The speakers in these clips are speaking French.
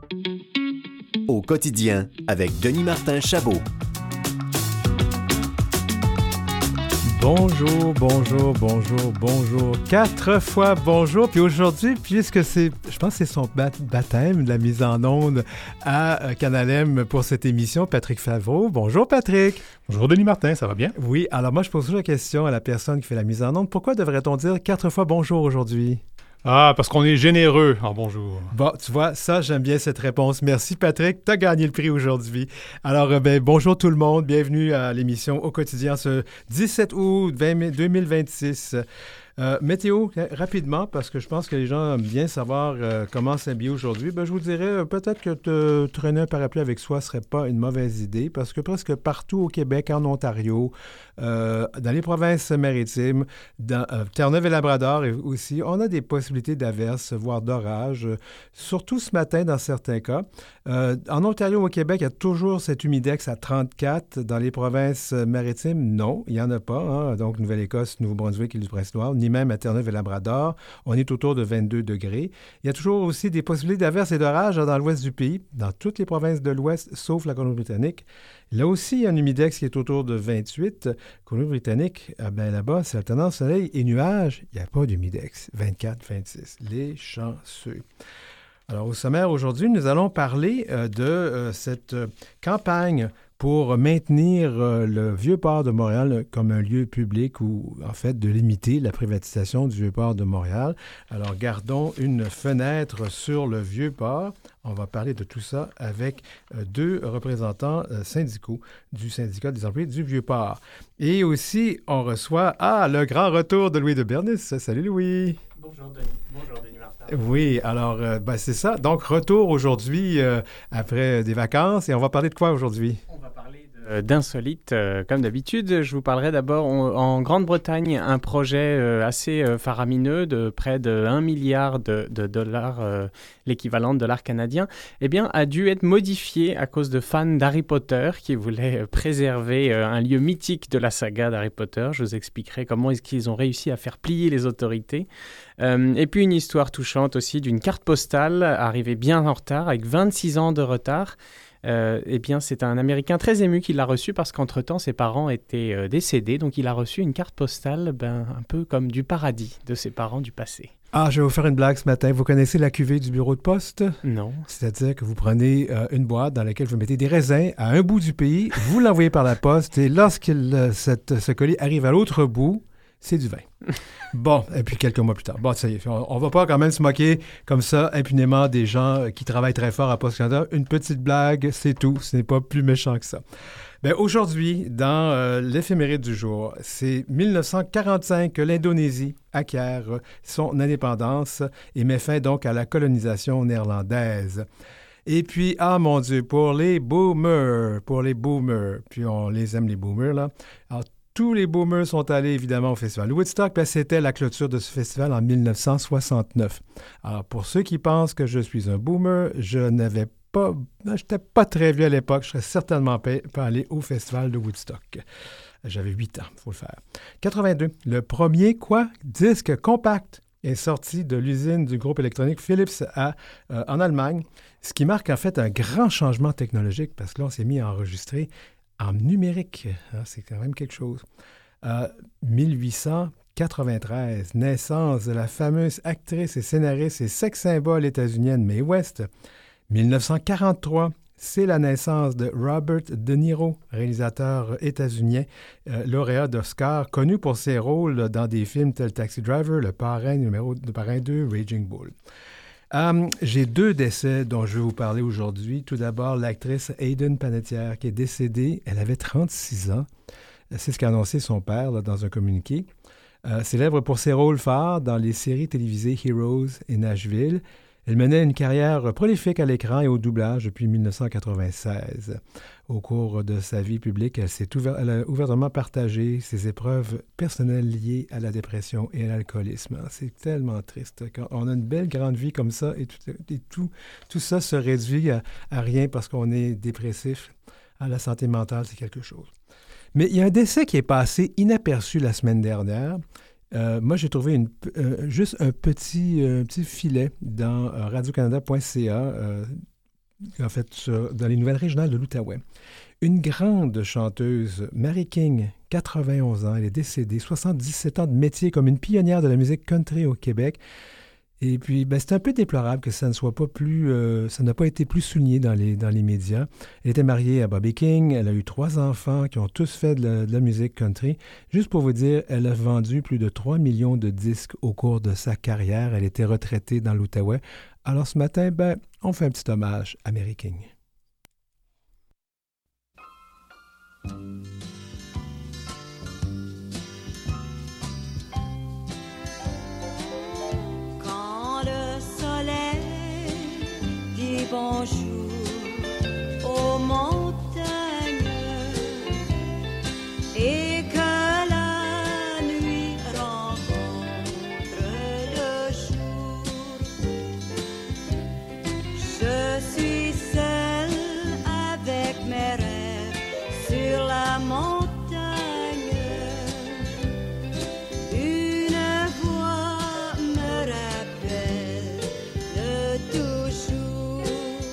Au quotidien avec Denis Martin Chabot. Bonjour. 4 fois bonjour. Puis aujourd'hui, puisque je pense que c'est son baptême de la mise en onde à Canal M pour cette émission, Patrick Favreau. Bonjour Patrick. Bonjour Denis Martin, ça va bien? Oui, alors moi je pose toujours la question à la personne qui fait la mise en onde. Pourquoi devrait-on dire 4 fois bonjour aujourd'hui? Ah, parce qu'on est généreux en bonjour. Bon, tu vois, ça, j'aime bien cette réponse. Merci, Patrick. Tu as gagné le prix aujourd'hui. Alors, bonjour tout le monde. Bienvenue à l'émission Au quotidien ce 17 août 2026. Météo, rapidement, parce que je pense que les gens aiment bien savoir comment s'habiller aujourd'hui. Je vous dirais peut-être que traîner un parapluie avec soi ne serait pas une mauvaise idée, parce que presque partout au Québec, en Ontario, dans les provinces maritimes, dans Terre-Neuve et Labrador aussi, on a des possibilités d'averses, voire d'orages, surtout ce matin dans certains cas. En Ontario, au Québec, il y a toujours cet humidex à 34. Dans les provinces maritimes, non, il n'y en a pas. Hein? Donc, Nouvelle-Écosse, Nouveau-Brunswick et le Prince-Édouard, ni même à Terre-Neuve et Labrador. On est autour de 22 degrés. Il y a toujours aussi des possibilités d'averses et d'orages dans l'ouest du pays, dans toutes les provinces de l'ouest, sauf la Colombie-Britannique. Là aussi, il y a un humidex qui est autour de 28. Colombie-Britannique, là-bas, c'est alternance soleil et nuages. Il n'y a pas d'humidex. 24, 26. Les chanceux. Alors, au sommaire aujourd'hui, nous allons parler de cette campagne pour maintenir le Vieux-Port de Montréal comme un lieu public ou, en fait, de limiter la privatisation du Vieux-Port de Montréal. Alors, gardons une fenêtre sur le Vieux-Port. On va parler de tout ça avec deux représentants syndicaux du syndicat des employés du Vieux-Port. Et aussi, on reçoit, le grand retour de Louis de Bernis. Salut Louis! Bonjour Denis Martin. Oui, alors, c'est ça. Donc, retour aujourd'hui après des vacances. Et on va parler de quoi aujourd'hui? On va parler d'insolites, comme d'habitude. Je vous parlerai d'abord en Grande-Bretagne, un projet assez faramineux de près de 1 milliard de dollars, l'équivalent de dollars canadiens, a dû être modifié à cause de fans d'Harry Potter qui voulaient préserver un lieu mythique de la saga d'Harry Potter. Je vous expliquerai comment est-ce qu'ils ont réussi à faire plier les autorités. Et puis une histoire touchante aussi d'une carte postale arrivée bien en retard, avec 26 ans de retard. C'est un Américain très ému qui l'a reçu parce qu'entre-temps, ses parents étaient décédés. Donc, il a reçu une carte postale un peu comme du paradis de ses parents du passé. Ah, je vais vous faire une blague ce matin. Vous connaissez la cuvée du bureau de poste? Non. C'est-à-dire que vous prenez une boîte dans laquelle vous mettez des raisins à un bout du pays, vous l'envoyez par la poste et lorsque ce colis arrive à l'autre bout, c'est du vin. Bon, et puis quelques mois plus tard. Bon, ça y est, on va pas quand même se moquer comme ça impunément des gens qui travaillent très fort à Poste Canada. Une petite blague, c'est tout. Ce n'est pas plus méchant que ça. Aujourd'hui, dans l'éphéméride du jour, c'est 1945 que l'Indonésie acquiert son indépendance et met fin donc à la colonisation néerlandaise. Et puis, mon Dieu, pour les boomers, puis on les aime les boomers, là. Alors, tous les boomers sont allés, évidemment, au festival Woodstock, puis c'était la clôture de ce festival en 1969. Alors, pour ceux qui pensent que je suis un boomer, je n'étais pas très vieux à l'époque, je serais certainement pas allé au festival de Woodstock. J'avais 8 ans, il faut le faire. 82, le premier, disque compact est sorti de l'usine du groupe électronique Philips en Allemagne, ce qui marque en fait un grand changement technologique, parce que là, on s'est mis à enregistrer en numérique. C'est quand même quelque chose. 1893, naissance de la fameuse actrice et scénariste et sex-symbole états-unienne Mae West. 1943, c'est la naissance de Robert De Niro, réalisateur états-unien, lauréat d'Oscar, connu pour ses rôles dans des films tels Taxi Driver, Le Parrain, Le Parrain 2, Raging Bull. J'ai 2 décès dont je vais vous parler aujourd'hui. Tout d'abord, l'actrice Hayden Panettiere qui est décédée. Elle avait 36 ans. C'est ce qu'a annoncé son père dans un communiqué. Célèbre pour ses rôles phares dans les séries télévisées Heroes et Nashville. Elle menait une carrière prolifique à l'écran et au doublage depuis 1996. Au cours de sa vie publique, elle a ouvertement partagé ses épreuves personnelles liées à la dépression et à l'alcoolisme. C'est tellement triste. Quand on a une belle grande vie comme ça et tout ça se réduit à rien parce qu'on est dépressif. La santé mentale, c'est quelque chose. Mais il y a un décès qui est passé inaperçu la semaine dernière. Moi, j'ai trouvé juste un petit filet dans radiocanada.ca en fait, dans les nouvelles régionales de l'Outaouais. Une grande chanteuse, Mary King, 91 ans, elle est décédée, 77 ans de métier comme une pionnière de la musique country au Québec. Et puis, c'est un peu déplorable que ça ne soit pas plus, ça n'a pas été plus souligné dans les médias. Elle était mariée à Bobby King, elle a eu 3 enfants qui ont tous fait de la musique country. Juste pour vous dire, elle a vendu plus de 3 millions de disques au cours de sa carrière. Elle était retraitée dans l'Outaouais. Alors ce matin, on fait un petit hommage à Mary King. Bonjour aux montagnes et que la nuit rencontre le jour. Je suis seule avec mes rêves sur la montagne. Une voix me rappelle de toujours.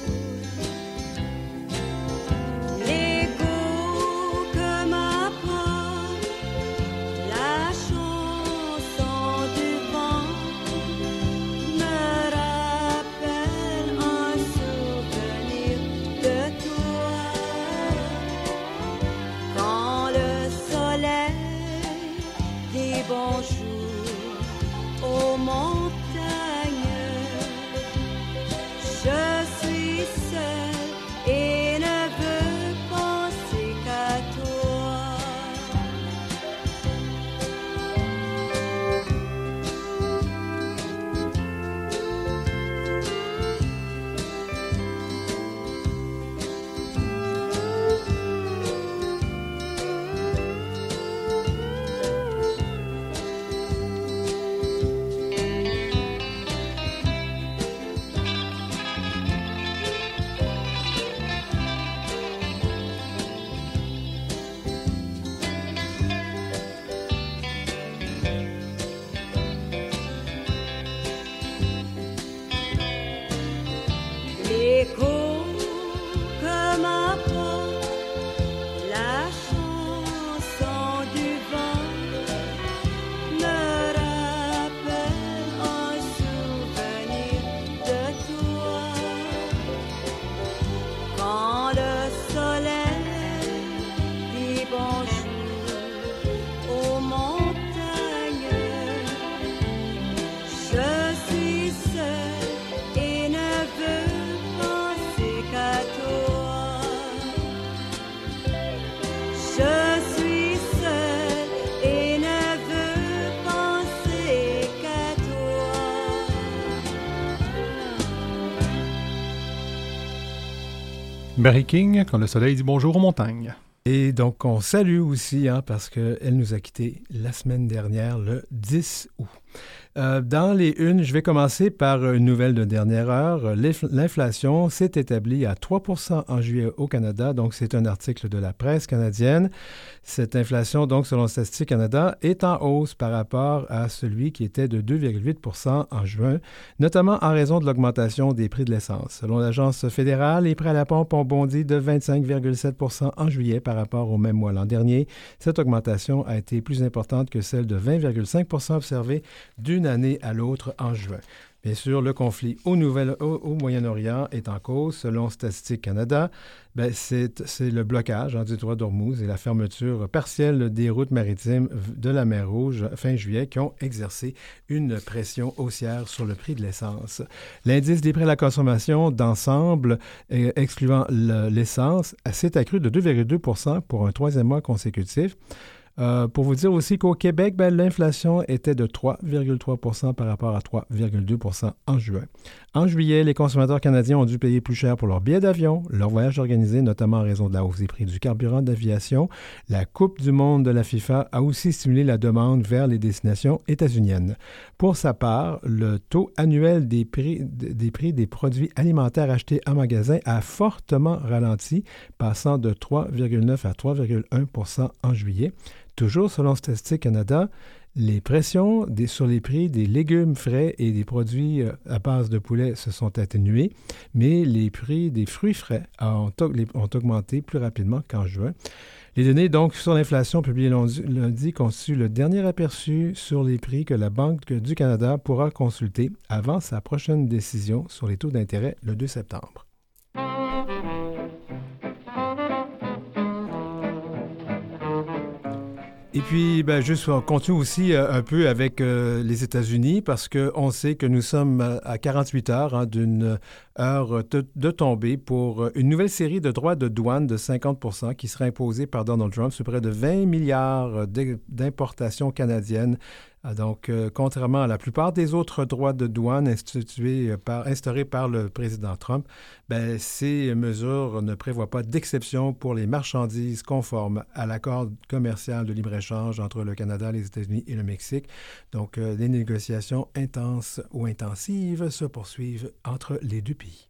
Mary King, quand le soleil dit bonjour aux montagnes. Et donc, on salue aussi, parce qu'elle nous a quittés la semaine dernière, le 10 août. Dans les unes, je vais commencer par une nouvelle de dernière heure. L'inflation s'est établie à 3 % en juillet au Canada. Donc, c'est un article de la presse canadienne. Cette inflation, donc, selon Statistique Canada, est en hausse par rapport à celui qui était de 2,8 % en juin, notamment en raison de l'augmentation des prix de l'essence. Selon l'Agence fédérale, les prix à la pompe ont bondi de 25,7 % en juillet par rapport au même mois l'an dernier. Cette augmentation a été plus importante que celle de 20,5 % observée d'une année à l'autre en juin. Bien sûr, le conflit au Moyen-Orient est en cause. Selon Statistique Canada, c'est le blocage du détroit d'Ormuz et la fermeture partielle des routes maritimes de la mer Rouge fin juillet qui ont exercé une pression haussière sur le prix de l'essence. L'indice des prix à la consommation d'ensemble, excluant l'essence, s'est accru de 2,2 % pour un troisième mois consécutif. Pour vous dire aussi qu'au Québec, l'inflation était de 3,3 % par rapport à 3,2 % en juin. En juillet, les consommateurs canadiens ont dû payer plus cher pour leurs billets d'avion, leurs voyages organisés, notamment en raison de la hausse des prix du carburant d'aviation. La Coupe du monde de la FIFA a aussi stimulé la demande vers les destinations états-uniennes. Pour sa part, le taux annuel des prix des produits alimentaires achetés en magasin a fortement ralenti, passant de 3,9 à 3,1 % en juillet. Toujours selon Statistique Canada, Les pressions sur les prix des légumes frais et des produits à base de poulet se sont atténuées, mais les prix des fruits frais ont augmenté plus rapidement qu'en juin. Les données donc sur l'inflation publiées lundi constituent le dernier aperçu sur les prix que la Banque du Canada pourra consulter avant sa prochaine décision sur les taux d'intérêt le 2 septembre. Et puis, juste, on continue aussi un peu avec les États-Unis parce qu'on sait que nous sommes à 48 heures d'une heure de tombée pour une nouvelle série de droits de douane de 50 % qui sera imposée par Donald Trump sur près de 20 milliards d'importations canadiennes. Donc, contrairement à la plupart des autres droits de douane instaurés par le président Trump, ces mesures ne prévoient pas d'exception pour les marchandises conformes à l'accord commercial de libre-échange entre le Canada, les États-Unis et le Mexique. Donc, les négociations intenses ou intensives se poursuivent entre les deux pays.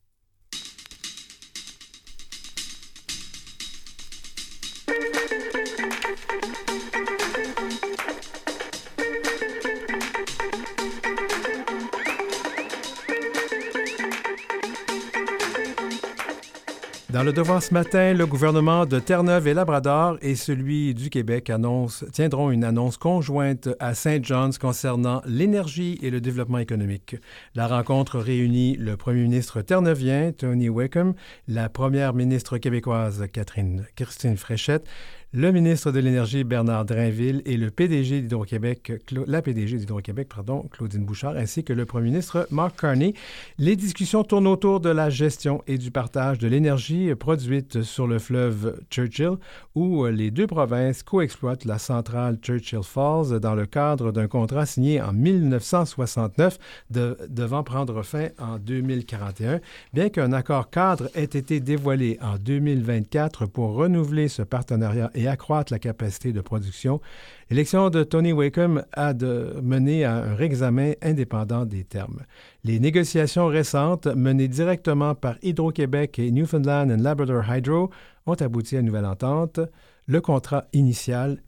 Dans le Devoir ce matin, le gouvernement de Terre-Neuve et Labrador et celui du Québec tiendront une annonce conjointe à St. John's concernant l'énergie et le développement économique. La rencontre réunit le premier ministre terre-neuvien, Tony Wickham, la première ministre québécoise, Christine Fréchette, le ministre de l'Énergie, Bernard Drainville, et le PDG d'Hydro-Québec, Claudine Bouchard, ainsi que le premier ministre, Mark Carney. Les discussions tournent autour de la gestion et du partage de l'énergie produite sur le fleuve Churchill, où les deux provinces coexploitent la centrale Churchill Falls dans le cadre d'un contrat signé en 1969, devant prendre fin en 2041. Bien qu'un accord cadre ait été dévoilé en 2024 pour renouveler ce partenariat et accroître la capacité de production, l'élection de Tony Wickham a mené à un réexamen indépendant des termes. Les négociations récentes, menées directement par Hydro-Québec et Newfoundland and Labrador Hydro, ont abouti à une nouvelle entente. Le contrat initial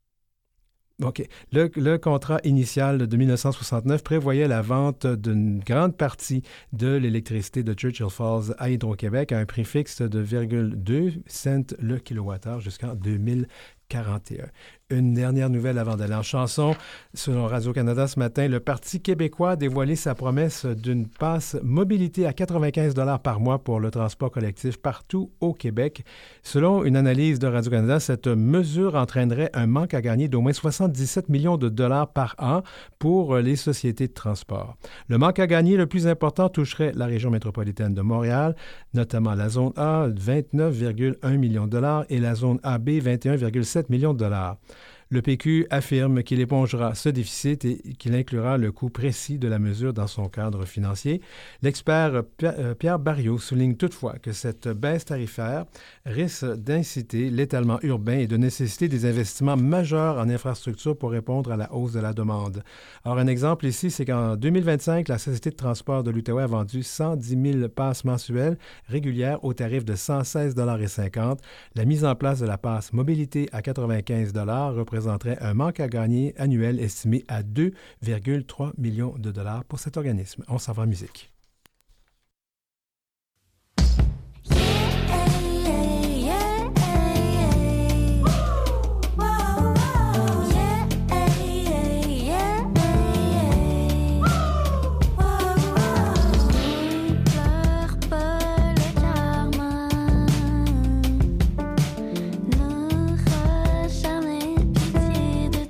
de 1969 prévoyait la vente d'une grande partie de l'électricité de Churchill Falls à Hydro-Québec à un prix fixe de 0,2 cents le kilowattheure jusqu'en 2041. Une dernière nouvelle avant d'aller en chanson. Selon Radio-Canada ce matin, le Parti québécois a dévoilé sa promesse d'une passe mobilité à 95 $ par mois pour le transport collectif partout au Québec. Selon une analyse de Radio-Canada, cette mesure entraînerait un manque à gagner d'au moins 77 millions de dollars par an pour les sociétés de transport. Le manque à gagner le plus important toucherait la région métropolitaine de Montréal, notamment la zone A, 29,1 millions de dollars, et la zone AB, 21,7 millions de dollars. Le PQ affirme qu'il épongera ce déficit et qu'il inclura le coût précis de la mesure dans son cadre financier. L'expert Pierre Barriot souligne toutefois que cette baisse tarifaire risque d'inciter l'étalement urbain et de nécessiter des investissements majeurs en infrastructure pour répondre à la hausse de la demande. Alors, un exemple ici, c'est qu'en 2025, la Société de transport de l'Outaouais a vendu 110 000 passes mensuelles régulières au tarif de 116,50 $. La mise en place de la passe mobilité à 95 $ représenterait un manque à gagner annuel estimé à 2,3 millions de dollars pour cet organisme. On s'en va en musique.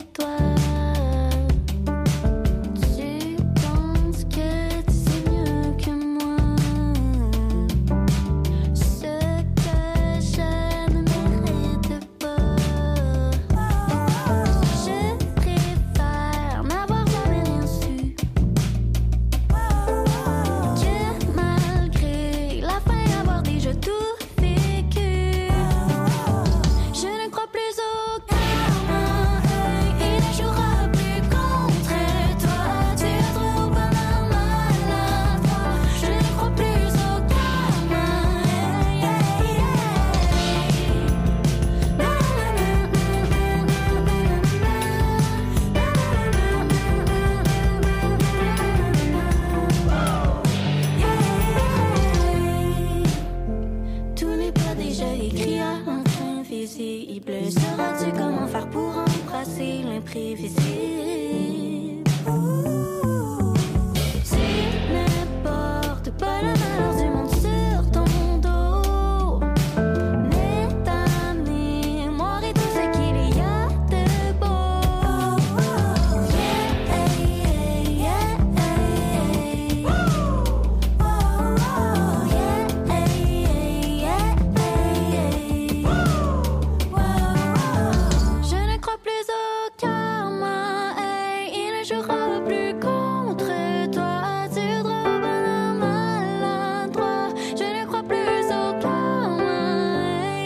Tu penses que tu sais mieux invisible. Sauras-tu comment faire pour embrasser l'imprévisible? Tu ne portes pas la valeur du monde sur ton dos, mais ta mémoire est tout ce qu'il y a de beau. Yeah, yeah, yeah, yeah. Oh, yeah, yeah, yeah. Je ne crois plus au karma, il ne jouera plus contre toi. Tu voudras bonheur maladroit. Je ne crois plus au karma.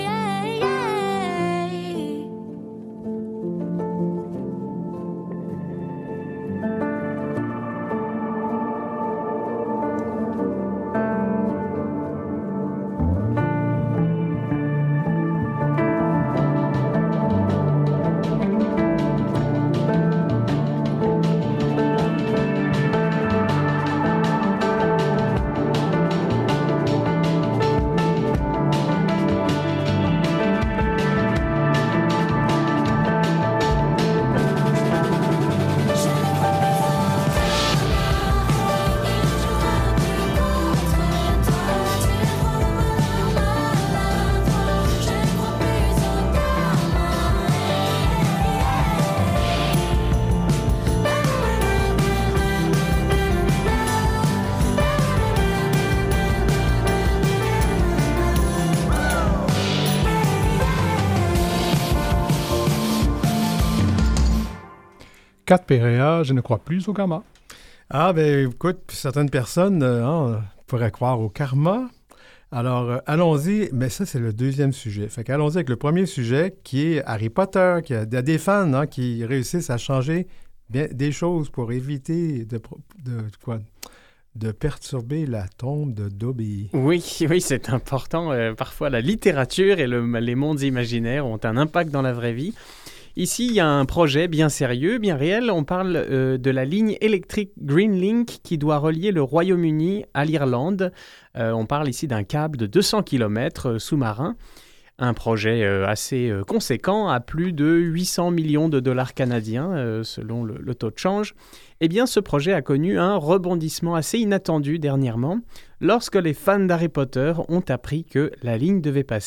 Kat Perea, je ne crois plus au karma. Ah, ben écoute, certaines personnes pourraient croire au karma. Alors, allons-y, mais ça, c'est le deuxième sujet. Fait qu'allons-y avec le premier sujet, qui est Harry Potter, qui a des fans qui réussissent à changer bien des choses pour éviter de perturber la tombe de Dobby. Oui, c'est important. Parfois, la littérature et les mondes imaginaires ont un impact dans la vraie vie. Ici, il y a un projet bien sérieux, bien réel. On parle de la ligne électrique Green Link qui doit relier le Royaume-Uni à l'Irlande. On parle ici d'un câble de 200 km sous-marin. Un projet assez conséquent, à plus de 800 millions de dollars canadiens, selon le taux de change. Eh bien, ce projet a connu un rebondissement assez inattendu dernièrement, lorsque les fans d'Harry Potter ont appris que la ligne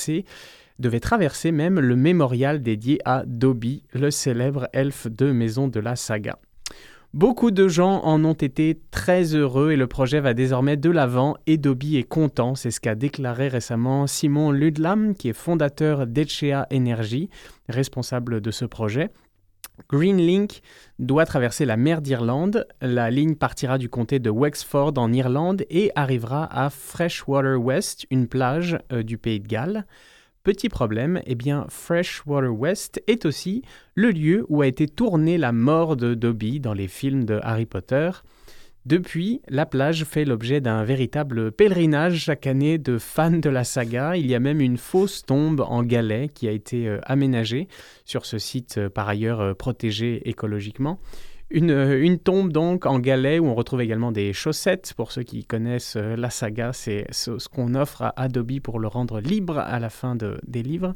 devait traverser même le mémorial dédié à Dobby, le célèbre elfe de maison de la saga. Beaucoup de gens en ont été très heureux et le projet va désormais de l'avant et Dobby est content. C'est ce qu'a déclaré récemment Simon Ludlam, qui est fondateur d'Etchea Energy, responsable de ce projet. Green Link doit traverser la mer d'Irlande. La ligne partira du comté de Wexford en Irlande et arrivera à Freshwater West, une plage du Pays de Galles. Petit problème, Freshwater West est aussi le lieu où a été tournée la mort de Dobby dans les films de Harry Potter. Depuis, la plage fait l'objet d'un véritable pèlerinage chaque année de fans de la saga. Il y a même une fausse tombe en galets qui a été aménagée sur ce site par ailleurs protégé écologiquement. Une tombe donc en galets où on retrouve également des chaussettes. Pour ceux qui connaissent la saga, c'est ce qu'on offre à Dobby pour le rendre libre à la fin des livres.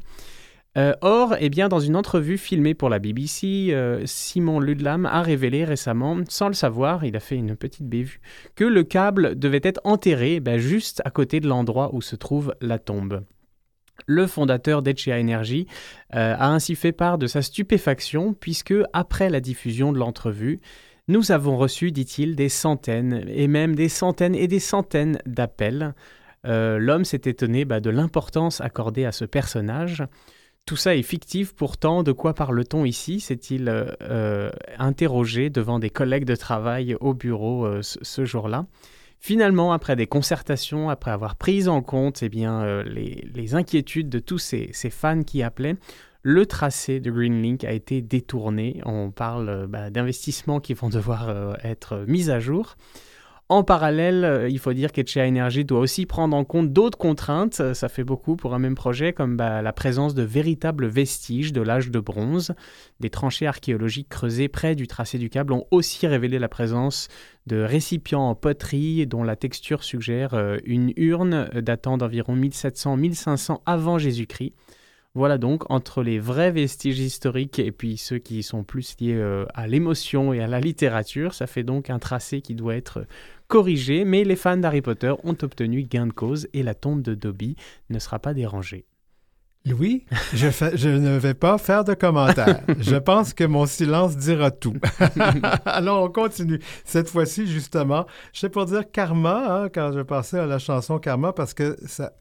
Or, dans une entrevue filmée pour la BBC, Simon Ludlam a révélé récemment, sans le savoir, il a fait une petite bévue, que le câble devait être enterré juste à côté de l'endroit où se trouve la tombe. Le fondateur d'Etchea Energy a ainsi fait part de sa stupéfaction puisque, après la diffusion de l'entrevue, nous avons reçu, dit-il, des centaines et même des centaines et des centaines d'appels. L'homme s'est étonné de l'importance accordée à ce personnage. Tout ça est fictif, pourtant, de quoi parle-t-on ici ? S'est-il interrogé devant des collègues de travail au bureau ce jour-là. Finalement, après des concertations, après avoir pris en compte les inquiétudes de tous ces fans qui appelaient, le tracé de Green Link a été détourné. On parle d'investissements qui vont devoir être mis à jour. En parallèle, il faut dire qu'Etchea Energy doit aussi prendre en compte d'autres contraintes. Ça fait beaucoup pour un même projet, comme la présence de véritables vestiges de l'âge de bronze. Des tranchées archéologiques creusées près du tracé du câble ont aussi révélé la présence de récipients en poterie dont la texture suggère une urne datant d'environ 1700-1500 avant Jésus-Christ. Voilà donc, entre les vrais vestiges historiques et puis ceux qui sont plus liés à l'émotion et à la littérature, ça fait donc un tracé qui doit être corrigé, mais les fans d'Harry Potter ont obtenu gain de cause et la tombe de Dobby ne sera pas dérangée. Louis, je ne vais pas faire de commentaires. Je pense que mon silence dira tout. Alors, on continue. Cette fois-ci, justement, je sais pour dire Karma, quand je pensais à la chanson Karma, parce que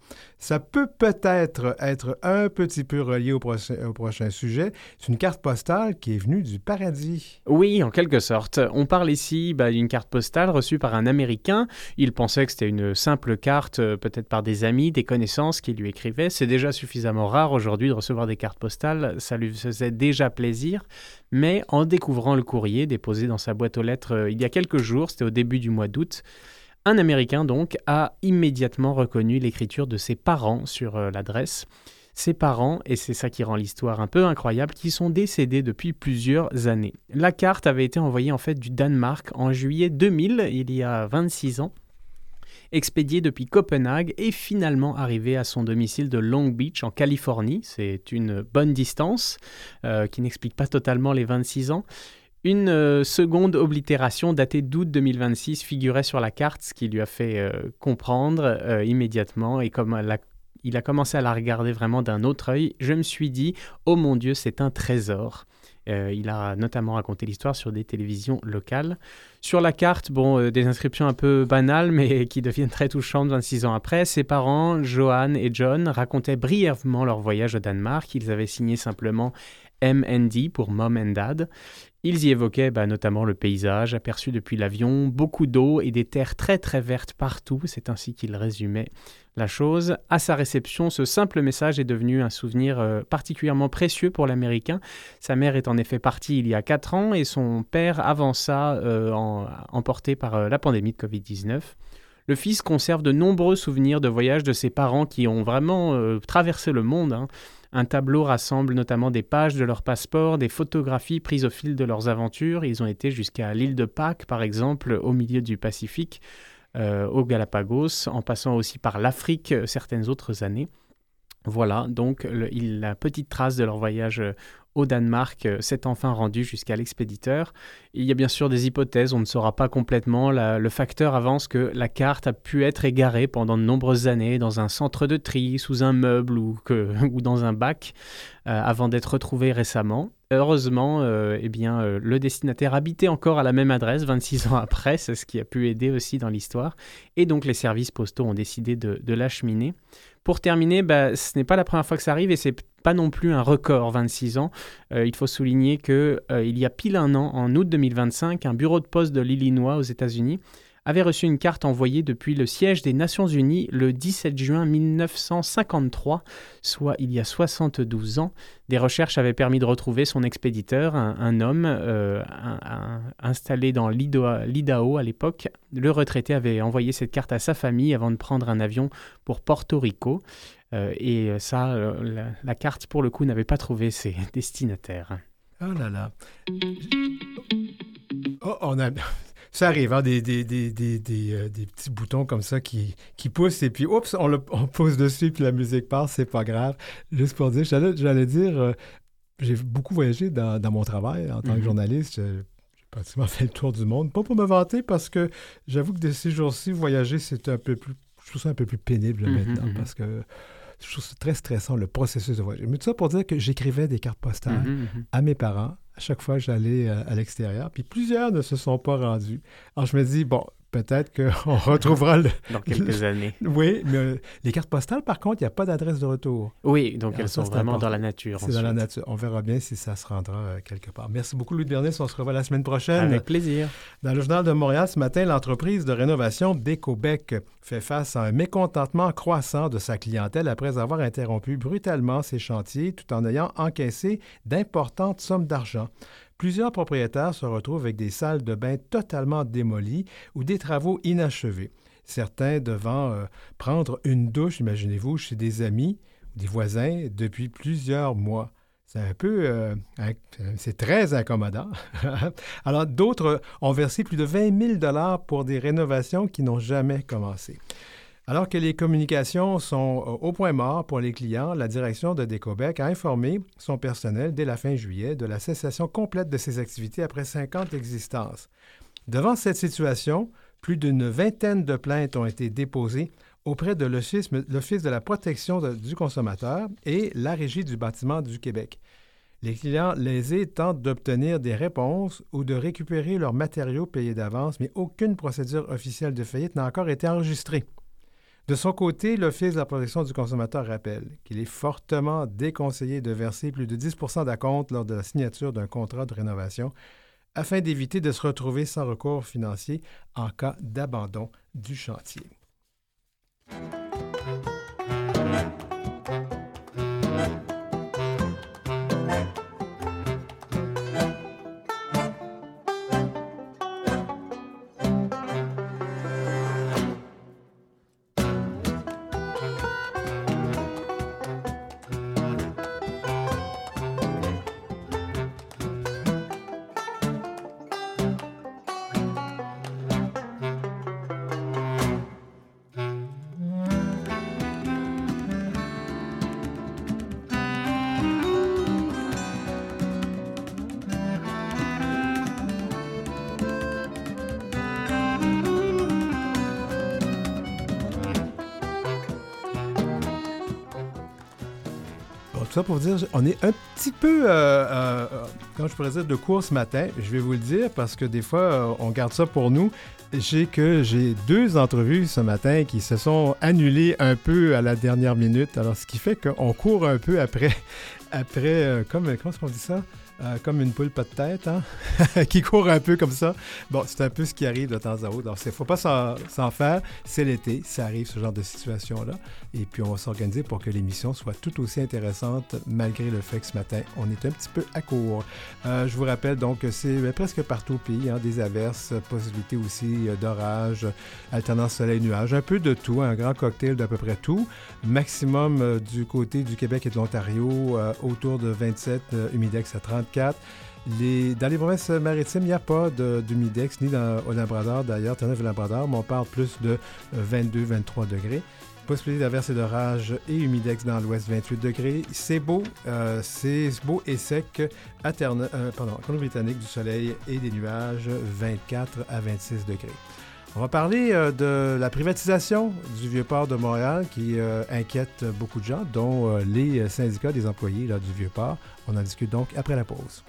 ça peut peut-être être un petit peu relié au prochain sujet. C'est une carte postale qui est venue du paradis. Oui, en quelque sorte. On parle ici d'une carte postale reçue par un Américain. Il pensait que c'était une simple carte, peut-être par des amis, des connaissances qui lui écrivaient. C'est déjà suffisamment rare aujourd'hui de recevoir des cartes postales. Ça lui faisait déjà plaisir. Mais en découvrant le courrier déposé dans sa boîte aux lettres il y a quelques jours, c'était au début du mois d'août, un Américain donc a immédiatement reconnu l'écriture de ses parents sur l'adresse. Ses parents, et c'est ça qui rend l'histoire un peu incroyable, qui sont décédés depuis plusieurs années. La carte avait été envoyée en fait du Danemark en juillet 2000, il y a 26 ans, expédiée depuis Copenhague et finalement arrivée à son domicile de Long Beach en Californie. C'est une bonne distance qui n'explique pas totalement les 26 ans. Une seconde oblitération datée d'août 2026 figurait sur la carte, ce qui lui a fait comprendre immédiatement. Et comme il a commencé à la regarder vraiment d'un autre œil, je me suis dit « Oh mon Dieu, c'est un trésor !» Il a notamment raconté l'histoire sur des télévisions locales. Sur la carte, des inscriptions un peu banales, mais qui deviennent très touchantes 26 ans après. Ses parents, Johan et John, racontaient brièvement leur voyage au Danemark. Ils avaient signé simplement MND pour Mom and Dad. Ils y évoquaient notamment le paysage aperçu depuis l'avion, beaucoup d'eau et des terres très très vertes partout. C'est ainsi qu'ils résumaient la chose. À sa réception, ce simple message est devenu un souvenir particulièrement précieux pour l'Américain. Sa mère est en effet partie il y a 4 ans et son père avant ça, emporté par la pandémie de Covid-19. Le fils conserve de nombreux souvenirs de voyages de ses parents qui ont vraiment traversé le monde. Un tableau rassemble notamment des pages de leur passeport, des photographies prises au fil de leurs aventures. Ils ont été jusqu'à l'île de Pâques, par exemple, au milieu du Pacifique, aux Galapagos, en passant aussi par l'Afrique certaines autres années. Voilà, donc la petite trace de leur voyage au Danemark s'est enfin rendue jusqu'à l'expéditeur. Il y a bien sûr des hypothèses, on ne saura pas complètement. Le facteur avance que la carte a pu être égarée pendant de nombreuses années dans un centre de tri, sous un meuble ou dans un bac, avant d'être retrouvée récemment. Heureusement, le destinataire habitait encore à la même adresse 26 ans après, c'est ce qui a pu aider aussi dans l'histoire. Et donc les services postaux ont décidé de l'acheminer. Pour terminer, ce n'est pas la première fois que ça arrive et c'est pas non plus un record, 26 ans. Il faut souligner qu'il y a pile un an, en août 2025, un bureau de poste de l'Illinois aux États-Unis avait reçu une carte envoyée depuis le siège des Nations Unies le 17 juin 1953, soit il y a 72 ans. Des recherches avaient permis de retrouver son expéditeur, un homme installé dans l'Idaho à l'époque. Le retraité avait envoyé cette carte à sa famille avant de prendre un avion pour Porto Rico. La carte, pour le coup, n'avait pas trouvé ses destinataires. Oh là là. Ça arrive, des petits boutons comme ça qui poussent et puis, oups, on pose dessus puis la musique passe, c'est pas grave. Juste pour dire, j'allais dire, j'ai beaucoup voyagé dans mon travail en tant que journaliste. J'ai pratiquement fait le tour du monde. Pas pour me vanter, parce que j'avoue que de ces jours-ci, voyager, c'est un peu plus, je trouve ça un peu plus pénible maintenant, parce que je trouve ça très stressant, le processus de voyage. Mais tout ça pour dire que j'écrivais des cartes postales à mes parents à chaque fois que j'allais à l'extérieur. Puis plusieurs ne se sont pas rendus. Alors je me dis, peut-être qu'on retrouvera dans quelques années. Oui, mais les cartes postales, par contre, il n'y a pas d'adresse de retour. Oui, donc elles sont vraiment dans la nature. C'est dans la nature. On verra bien si ça se rendra quelque part. Merci beaucoup, Louis de Bernis. On se revoit la semaine prochaine. Avec plaisir. Dans le Journal de Montréal, ce matin, l'entreprise de rénovation Décobec fait face à un mécontentement croissant de sa clientèle après avoir interrompu brutalement ses chantiers tout en ayant encaissé d'importantes sommes d'argent. Plusieurs propriétaires se retrouvent avec des salles de bain totalement démolies ou des travaux inachevés. Certains devant prendre une douche, imaginez-vous, chez des amis ou des voisins depuis plusieurs mois. C'est très incommodant. Alors, d'autres ont versé plus de 20 000 $ pour des rénovations qui n'ont jamais commencé. Alors que les communications sont au point mort pour les clients, la direction de Décobec a informé son personnel dès la fin juillet de la cessation complète de ses activités après 5 ans d'existence. Devant cette situation, plus d'une vingtaine de plaintes ont été déposées auprès de l'Office de la protection du consommateur et la Régie du bâtiment du Québec. Les clients lésés tentent d'obtenir des réponses ou de récupérer leurs matériaux payés d'avance, mais aucune procédure officielle de faillite n'a encore été enregistrée. De son côté, l'Office de la protection du consommateur rappelle qu'il est fortement déconseillé de verser plus de 10 % d'acompte lors de la signature d'un contrat de rénovation afin d'éviter de se retrouver sans recours financier en cas d'abandon du chantier. Tout ça pour vous dire, on est un petit peu, comment je pourrais dire, de court ce matin. Je vais vous le dire parce que des fois, on garde ça pour nous. J'ai 2 entrevues ce matin qui se sont annulées un peu à la dernière minute. Alors, ce qui fait qu'on court un peu après comment est-ce qu'on dit ça? Comme une poule pas de tête, hein? Qui court un peu comme ça. Bon, c'est un peu ce qui arrive de temps à autre. Donc, il ne faut pas s'en faire. C'est l'été, ça arrive, ce genre de situation-là. Et puis, on va s'organiser pour que l'émission soit tout aussi intéressante, malgré le fait que ce matin, on est un petit peu à court. Je vous rappelle donc que c'est presque partout au pays, hein, des averses, possibilité aussi d'orage, alternance soleil-nuage, un peu de tout, un grand cocktail d'à peu près tout. Maximum du côté du Québec et de l'Ontario, autour de 27, humidex à 34. Dans les provinces maritimes, il n'y a pas d'humidex, ni au Labrador d'ailleurs, Terre-Neuve-Labrador, mais on parle plus de 22-23 degrés. Possibilité d'averses et d'orage et humidex dans l'ouest, 28 degrés. C'est beau et sec à Colombie-Britannique, du soleil et des nuages, 24 à 26 degrés. On va parler de la privatisation du Vieux-Port de Montréal qui inquiète beaucoup de gens, dont les syndicats des employés là, du Vieux-Port. On en discute donc après la pause.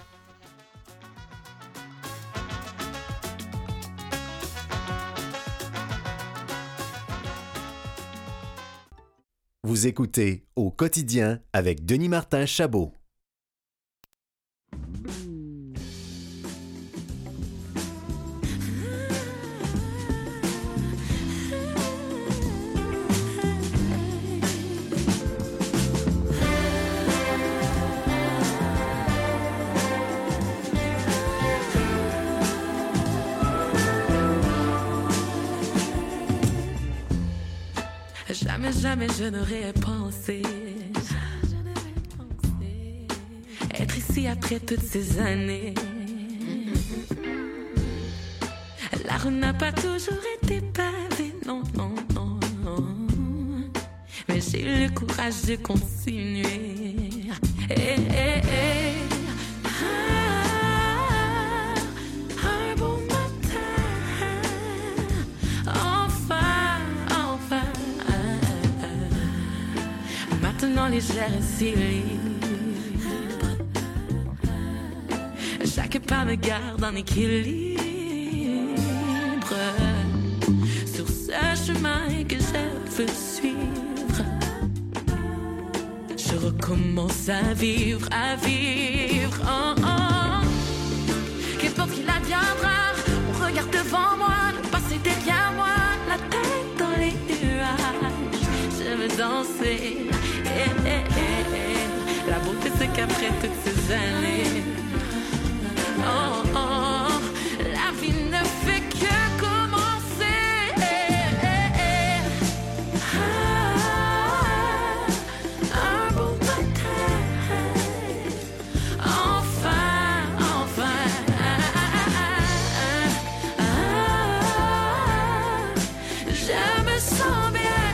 Vous écoutez Au quotidien avec Denis Martin Chabot. Jamais je n'aurais pensé être ici après toutes ces années. La rue n'a pas toujours été pavée, non. Mais j'ai eu le courage de continuer. Un beau matin, enfin. Maintenant légère et si libre, chaque pas me garde en équilibre. Sur ce chemin que je veux suivre, je recommence à vivre. Qu'importe qui l'adviendra, on regarde devant moi, le passé derrière moi, la tête dans les nuages. Je veux danser. La beauté c'est qu'après toutes ces années, la vie ne fait que commencer. Un beau matin, enfin. Je me sens bien.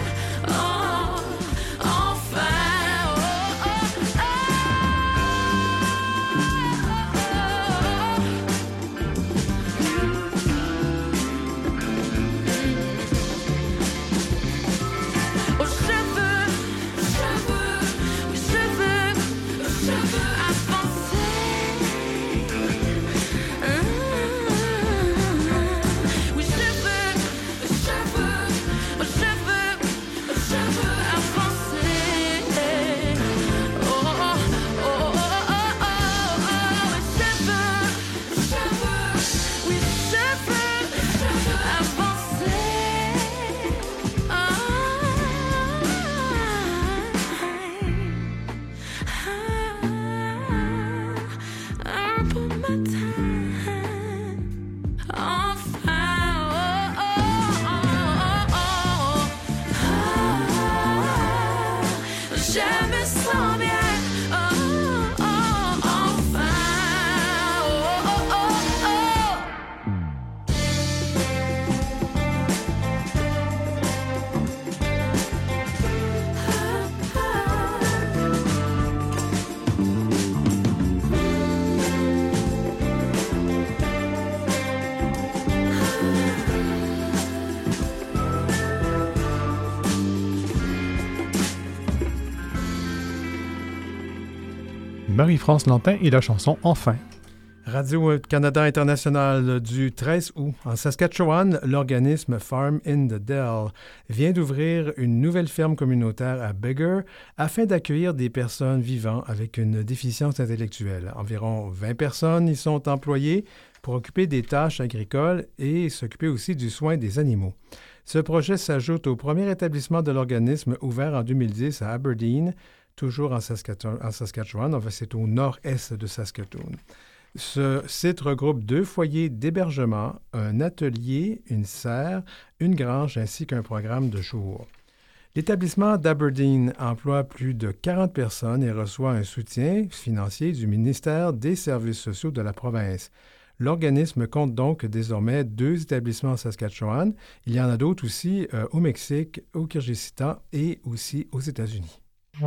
je me sens bien. Oh, oh, oh, enfin. Oh, oh, oh, oh. Marie-France Lantin et la chanson « Enfin ». Radio-Canada International du 13 août. En Saskatchewan, l'organisme Farm in the Dell vient d'ouvrir une nouvelle ferme communautaire à Biggar afin d'accueillir des personnes vivant avec une déficience intellectuelle. Environ 20 personnes y sont employées pour occuper des tâches agricoles et s'occuper aussi du soin des animaux. Ce projet s'ajoute au premier établissement de l'organisme ouvert en 2010 à Aberdeen, toujours en Saskatchewan. Enfin, c'est au nord-est de Saskatoon. Ce site regroupe 2 foyers d'hébergement, un atelier, une serre, une grange ainsi qu'un programme de jour. L'établissement d'Aberdeen emploie plus de 40 personnes et reçoit un soutien financier du ministère des Services sociaux de la province. L'organisme compte donc désormais 2 établissements en Saskatchewan. Il y en a d'autres aussi au Mexique, au Kirghizistan et aussi aux États-Unis.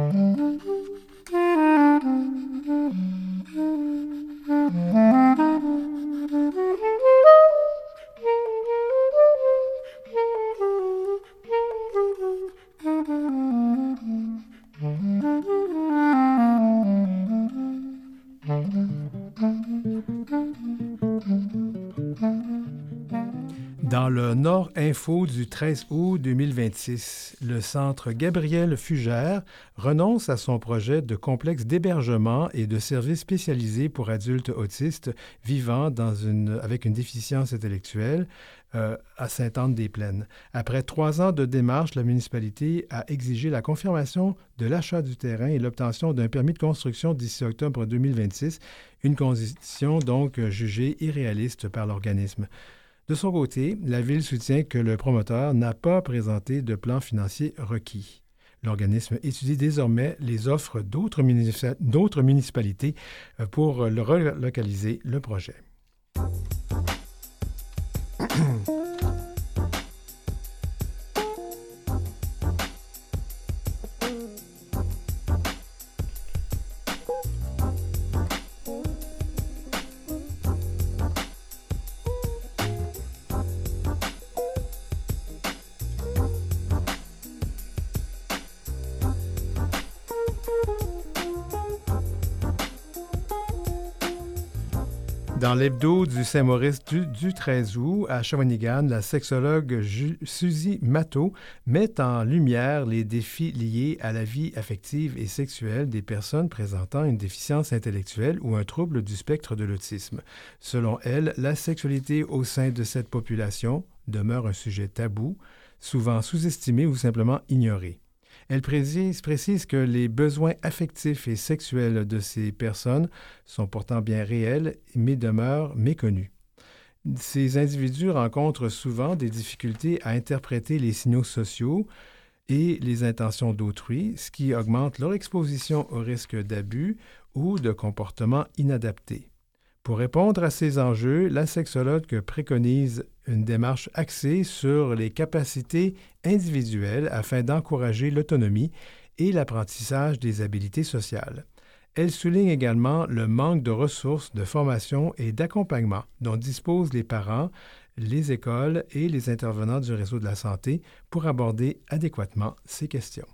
Dans le Nord Info du 13 août 2026, le Centre Gabriel Fugère renonce à son projet de complexe d'hébergement et de services spécialisés pour adultes autistes vivant avec une déficience intellectuelle à Sainte-Anne-des-Plaines. Après 3 ans de démarche, la municipalité a exigé la confirmation de l'achat du terrain et l'obtention d'un permis de construction d'ici octobre 2026, une condition donc jugée irréaliste par l'organisme. De son côté, la Ville soutient que le promoteur n'a pas présenté de plan financier requis. L'organisme étudie désormais les offres d'autres municipalités pour relocaliser le projet. Dans l'hebdo du Saint-Maurice du 13 août, à Shawinigan, la sexologue Suzy Matteau met en lumière les défis liés à la vie affective et sexuelle des personnes présentant une déficience intellectuelle ou un trouble du spectre de l'autisme. Selon elle, la sexualité au sein de cette population demeure un sujet tabou, souvent sous-estimé ou simplement ignoré. Elle précise que les besoins affectifs et sexuels de ces personnes sont pourtant bien réels, mais demeurent méconnus. Ces individus rencontrent souvent des difficultés à interpréter les signaux sociaux et les intentions d'autrui, ce qui augmente leur exposition au risque d'abus ou de comportements inadaptés. Pour répondre à ces enjeux, la sexologue préconise une démarche axée sur les capacités individuelles afin d'encourager l'autonomie et l'apprentissage des habiletés sociales. Elle souligne également le manque de ressources, de formation et d'accompagnement dont disposent les parents, les écoles et les intervenants du réseau de la santé pour aborder adéquatement ces questions.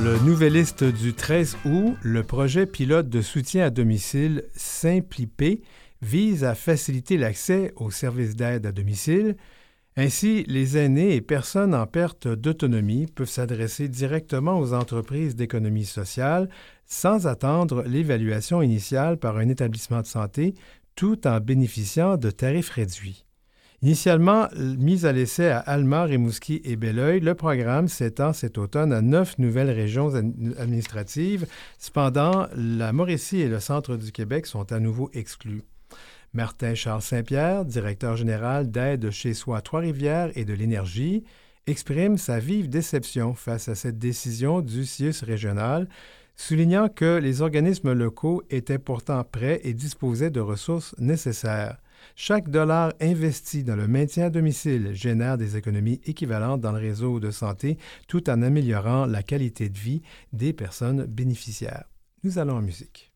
le Nouvelliste du 13 août, le projet pilote de soutien à domicile SimpliP vise à faciliter l'accès aux services d'aide à domicile. Ainsi, les aînés et personnes en perte d'autonomie peuvent s'adresser directement aux entreprises d'économie sociale sans attendre l'évaluation initiale par un établissement de santé, tout en bénéficiant de tarifs réduits. Initialement mis à l'essai à Alma, Rimouski et Belleuil, le programme s'étend cet automne à 9 nouvelles régions administratives. Cependant, la Mauricie et le centre du Québec sont à nouveau exclus. Martin Charles Saint-Pierre, directeur général d'Aide chez soi Trois-Rivières et de l'Énergie, exprime sa vive déception face à cette décision du CIUS régional, soulignant que les organismes locaux étaient pourtant prêts et disposaient de ressources nécessaires. Chaque dollar investi dans le maintien à domicile génère des économies équivalentes dans le réseau de santé tout en améliorant la qualité de vie des personnes bénéficiaires. Nous allons en musique.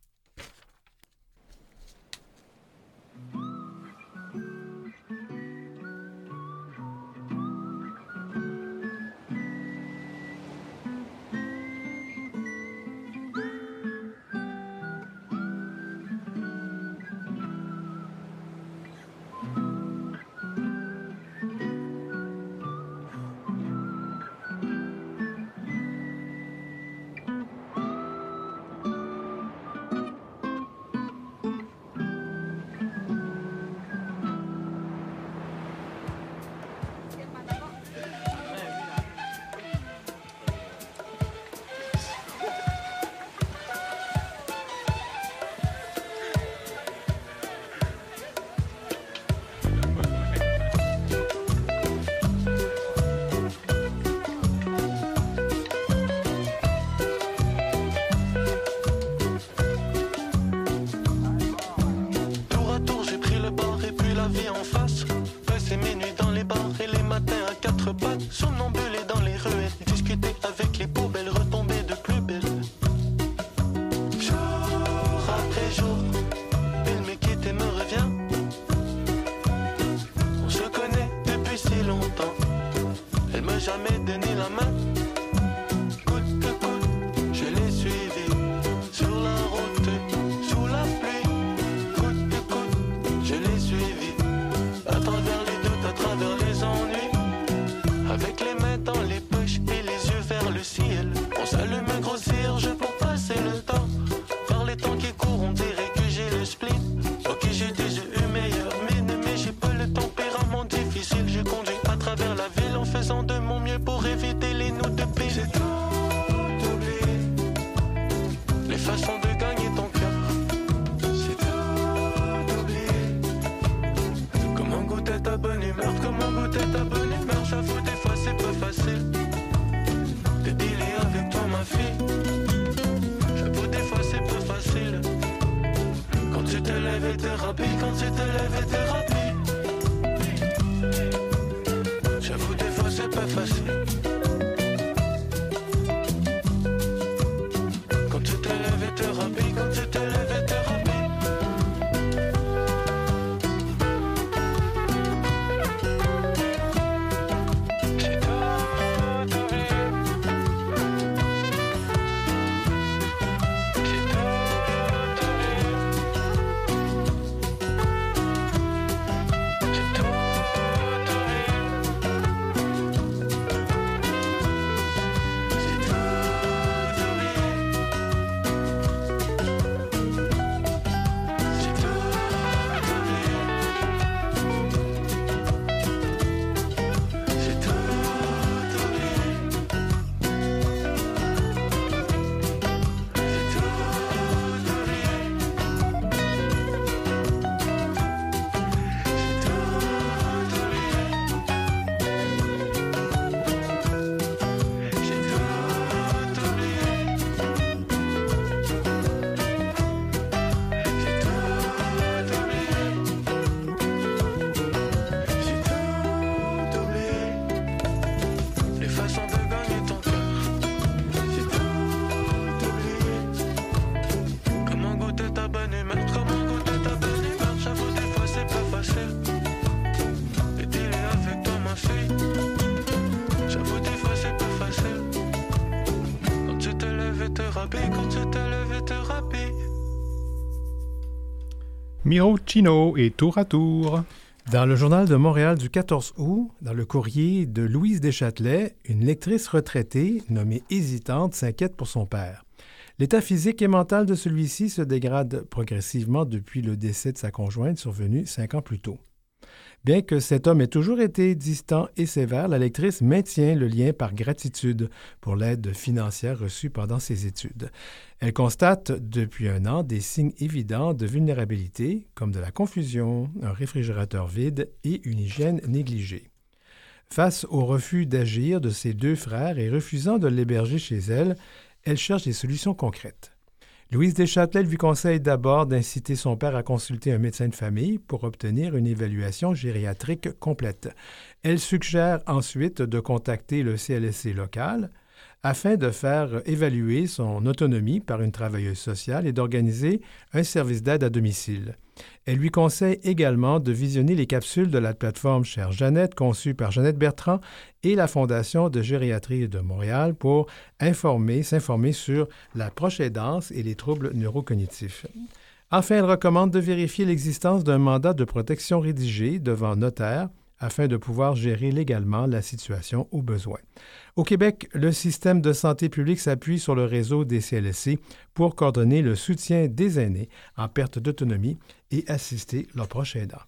Miro Chino et Tour à Tour. Dans le Journal de Montréal du 14 août, dans le courrier de Louise Deschâtelet, une lectrice retraitée, nommée hésitante, s'inquiète pour son père. L'état physique et mental de celui-ci se dégrade progressivement depuis le décès de sa conjointe survenu 5 ans plus tôt. Bien que cet homme ait toujours été distant et sévère, la lectrice maintient le lien par gratitude pour l'aide financière reçue pendant ses études. Elle constate depuis 1 an des signes évidents de vulnérabilité, comme de la confusion, un réfrigérateur vide et une hygiène négligée. Face au refus d'agir de ses 2 frères et refusant de l'héberger chez elle, elle cherche des solutions concrètes. Louise Deschâtelet lui conseille d'abord d'inciter son père à consulter un médecin de famille pour obtenir une évaluation gériatrique complète. Elle suggère ensuite de contacter le CLSC local afin de faire évaluer son autonomie par une travailleuse sociale et d'organiser un service d'aide à domicile. Elle lui conseille également de visionner les capsules de la plateforme Chère Jeannette, conçue par Jeannette Bertrand et la Fondation de gériatrie de Montréal pour s'informer sur la proche aidance et les troubles neurocognitifs. Enfin, elle recommande de vérifier l'existence d'un mandat de protection rédigé devant notaire afin de pouvoir gérer légalement la situation au besoin. Au Québec, le système de santé publique s'appuie sur le réseau des CLSC pour coordonner le soutien des aînés en perte d'autonomie et assister leurs proches aidants.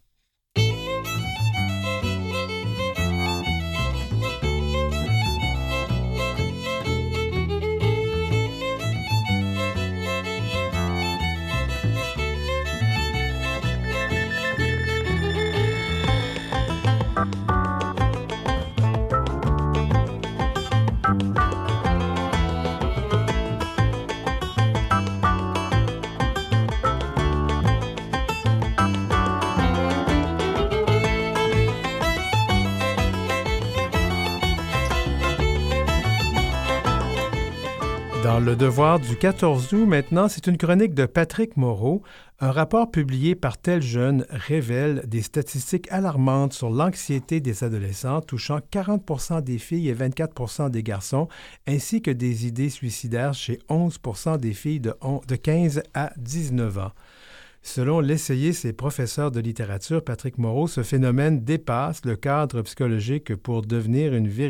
Dans Le Devoir du 14 août, maintenant, c'est une chronique de Patrick Moreau. Un rapport publié par Tel Jeune révèle des statistiques alarmantes sur l'anxiété des adolescents, touchant 40 des filles et 24 des garçons, ainsi que des idées suicidaires chez 11 des filles de 15 à 19 ans. Selon l'essayiste et professeur de littérature Patrick Moreau, ce phénomène dépasse le cadre psychologique pour devenir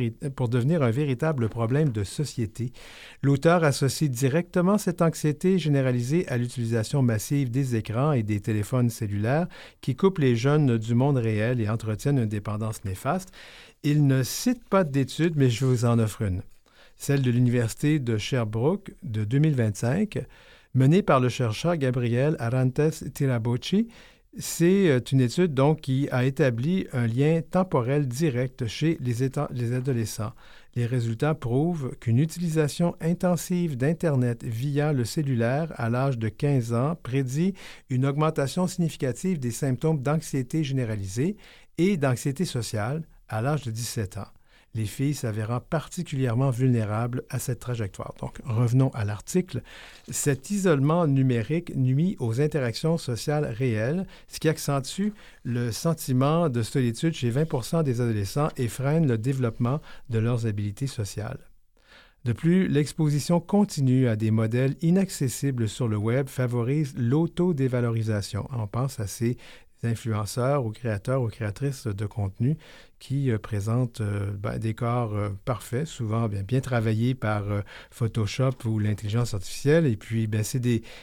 un véritable problème de société. L'auteur associe directement cette anxiété généralisée à l'utilisation massive des écrans et des téléphones cellulaires qui coupent les jeunes du monde réel et entretiennent une dépendance néfaste. Il ne cite pas d'études, mais je vous en offre une. Celle de l'Université de Sherbrooke de 2025, menée par le chercheur Gabriel Arantes Tiraboschi. C'est une étude donc qui a établi un lien temporel direct chez les adolescents. Les résultats prouvent qu'une utilisation intensive d'Internet via le cellulaire à l'âge de 15 ans prédit une augmentation significative des symptômes d'anxiété généralisée et d'anxiété sociale à l'âge de 17 ans. Les filles s'avérant particulièrement vulnérables à cette trajectoire. Donc, revenons à l'article. Cet isolement numérique nuit aux interactions sociales réelles, ce qui accentue le sentiment de solitude chez 20 des adolescents et freine le développement de leurs habiletés sociales. De plus, l'exposition continue à des modèles inaccessibles sur le web favorise l'autodévalorisation. On pense à ces influenceurs ou créateurs ou créatrices de contenu qui présentent des corps parfaits, souvent bien travaillés par Photoshop ou l'intelligence artificielle, et puis c'est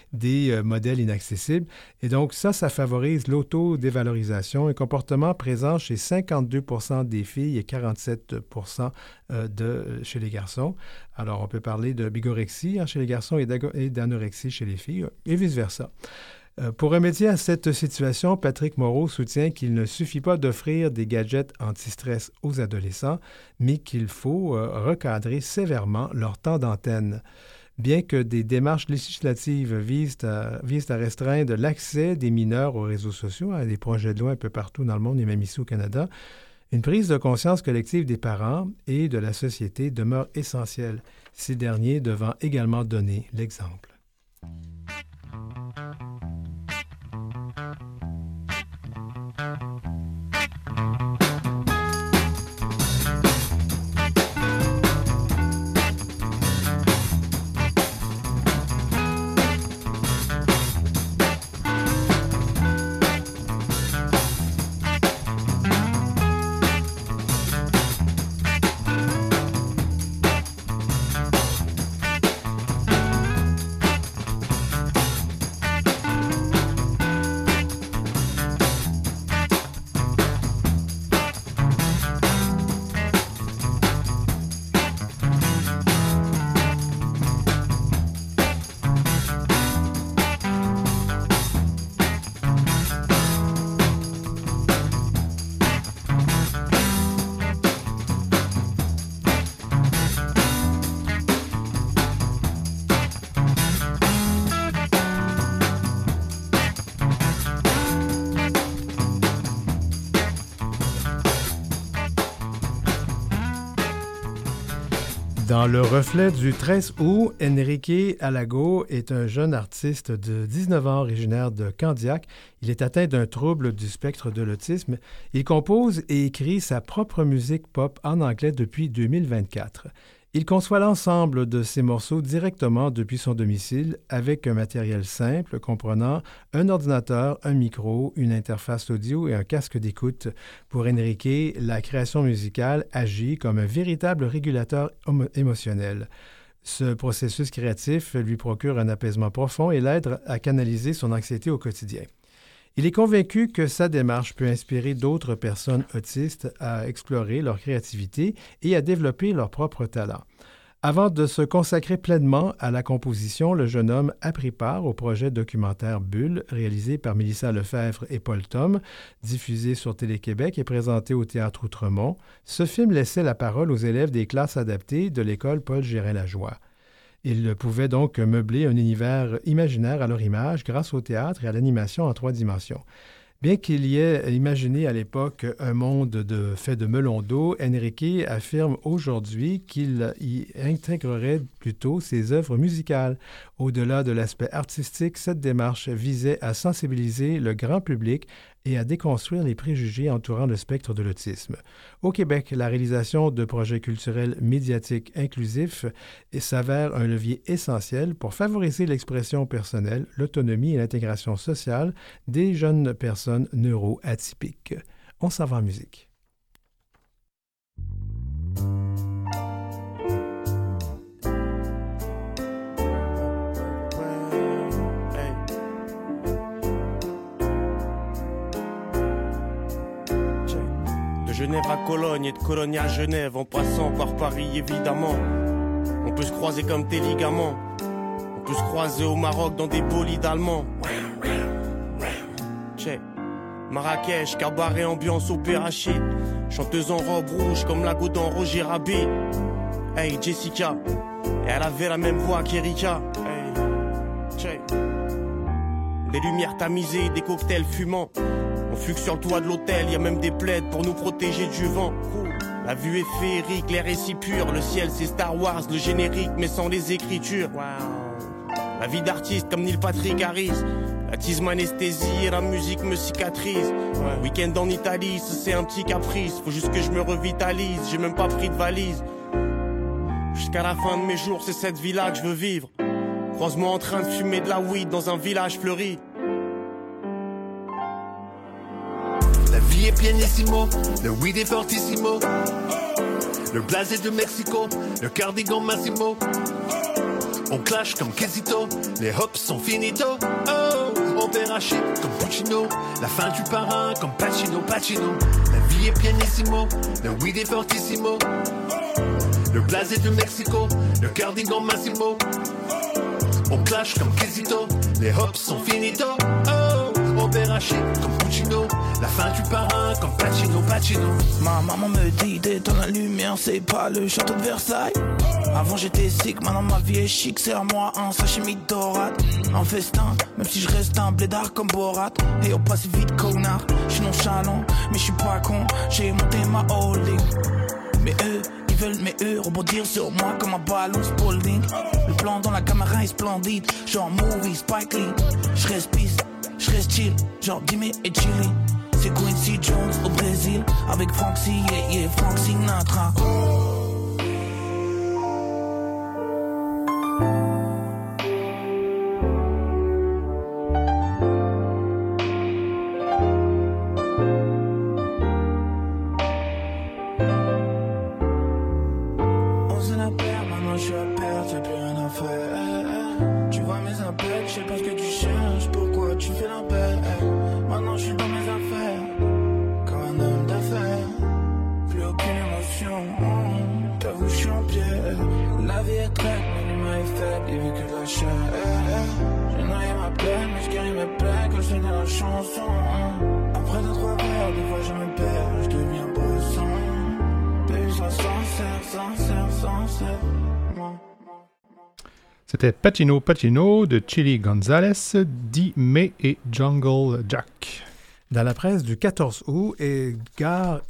des modèles inaccessibles. Et donc ça favorise l'autodévalorisation, un comportement présent chez 52% des filles et 47% chez les garçons. Alors on peut parler de bigorexie chez les garçons et d'anorexie chez les filles, et vice-versa. Pour remédier à cette situation, Patrick Moreau soutient qu'il ne suffit pas d'offrir des gadgets anti-stress aux adolescents, mais qu'il faut recadrer sévèrement leur temps d'antenne. Bien que des démarches législatives visent à restreindre l'accès des mineurs aux réseaux sociaux, à des projets de loi un peu partout dans le monde et même ici au Canada, une prise de conscience collective des parents et de la société demeure essentielle, ces derniers devant également donner l'exemple. Dans le reflet du 13 août, Enrique Alago est un jeune artiste de 19 ans originaire de Candiac. Il est atteint d'un trouble du spectre de l'autisme. Il compose et écrit sa propre musique pop en anglais depuis 2024. Il conçoit l'ensemble de ses morceaux directement depuis son domicile avec un matériel simple comprenant un ordinateur, un micro, une interface audio et un casque d'écoute. Pour Enrique, la création musicale agit comme un véritable régulateur émotionnel. Ce processus créatif lui procure un apaisement profond et l'aide à canaliser son anxiété au quotidien. Il est convaincu que sa démarche peut inspirer d'autres personnes autistes à explorer leur créativité et à développer leur propre talent. Avant de se consacrer pleinement à la composition, le jeune homme a pris part au projet documentaire Bulle, réalisé par Mélissa Lefebvre et Paul Thom, diffusé sur Télé-Québec et présenté au Théâtre Outremont. Ce film laissait la parole aux élèves des classes adaptées de l'école Paul Gérin-Lajoie. Ils pouvaient donc meubler un univers imaginaire à leur image grâce au théâtre et à l'animation en 3 dimensions. Bien qu'il y ait imaginé à l'époque un monde fait de melons d'eau, Enrique affirme aujourd'hui qu'il y intégrerait plutôt ses œuvres musicales. Au-delà de l'aspect artistique, cette démarche visait à sensibiliser le grand public et à déconstruire les préjugés entourant le spectre de l'autisme. Au Québec, la réalisation de projets culturels médiatiques inclusifs s'avère un levier essentiel pour favoriser l'expression personnelle, l'autonomie et l'intégration sociale des jeunes personnes neuroatypiques. On s'en va en musique. De Genève à Cologne et de Cologne à Genève, en passant par Paris évidemment. On peut se croiser comme tes ligaments. On peut se croiser au Maroc dans des bolides allemands. Check. Marrakech, cabaret, ambiance, opéra shit. Chanteuse en robe rouge comme la goutte dans Roger Rabbit. Hey Jessica, et elle avait la même voix qu'Erika. Hey, check. Des lumières tamisées, des cocktails fumants. On fugue sur le toit de l'hôtel, y a même des plaids pour nous protéger du vent. La vue est féerique, l'air est si pur. Le ciel c'est Star Wars, le générique mais sans les écritures. La vie d'artiste comme Neil Patrick Harris. La tise m'anesthésie et la musique me cicatrise. Week-end en Italie, c'est un petit caprice. Faut juste que je me revitalise, j'ai même pas pris de valise. Jusqu'à la fin de mes jours, c'est cette vie-là que je veux vivre. Croise-moi en train de fumer de la weed dans un village fleuri. La vie est pianissimo, le weed est fortissimo. Le blasé de Mexico, le cardigan Massimo. On clash comme Quesito, les hops sont finito. Oh, on perd un shit comme Puccino. La fin du parrain comme Pacino. La vie est pianissimo, le weed est fortissimo. Le blasé de Mexico, le cardigan Massimo. On clash comme Quesito, les hops sont finito. Oh, on perd un shit comme Puccino. La fin du parrain comme Pacino. Ma maman me dit d'éteindre la lumière, c'est pas le château de Versailles. Avant j'étais sick, maintenant ma vie est chic. C'est à moi un sashimi dorade. En festin, même si je reste un blédard comme Borat. Et on passe vite connard. J'suis nonchalant, mais j'suis pas con. J'ai monté ma holding. Mais eux, ils veulent rebondir sur moi comme un ballon Spalding. Le plan dans la caméra est splendide. Genre movie Spike Lee. J'reste piste, j'reste chill. Genre Dimé et Chili. C'est Quincy Jones au Brésil. Avec Frank C, Frank Sinatra. C'était Pacino de Chili Gonzalez, Dimé et Jungle Jack. Dans la presse du 14 août, Edgar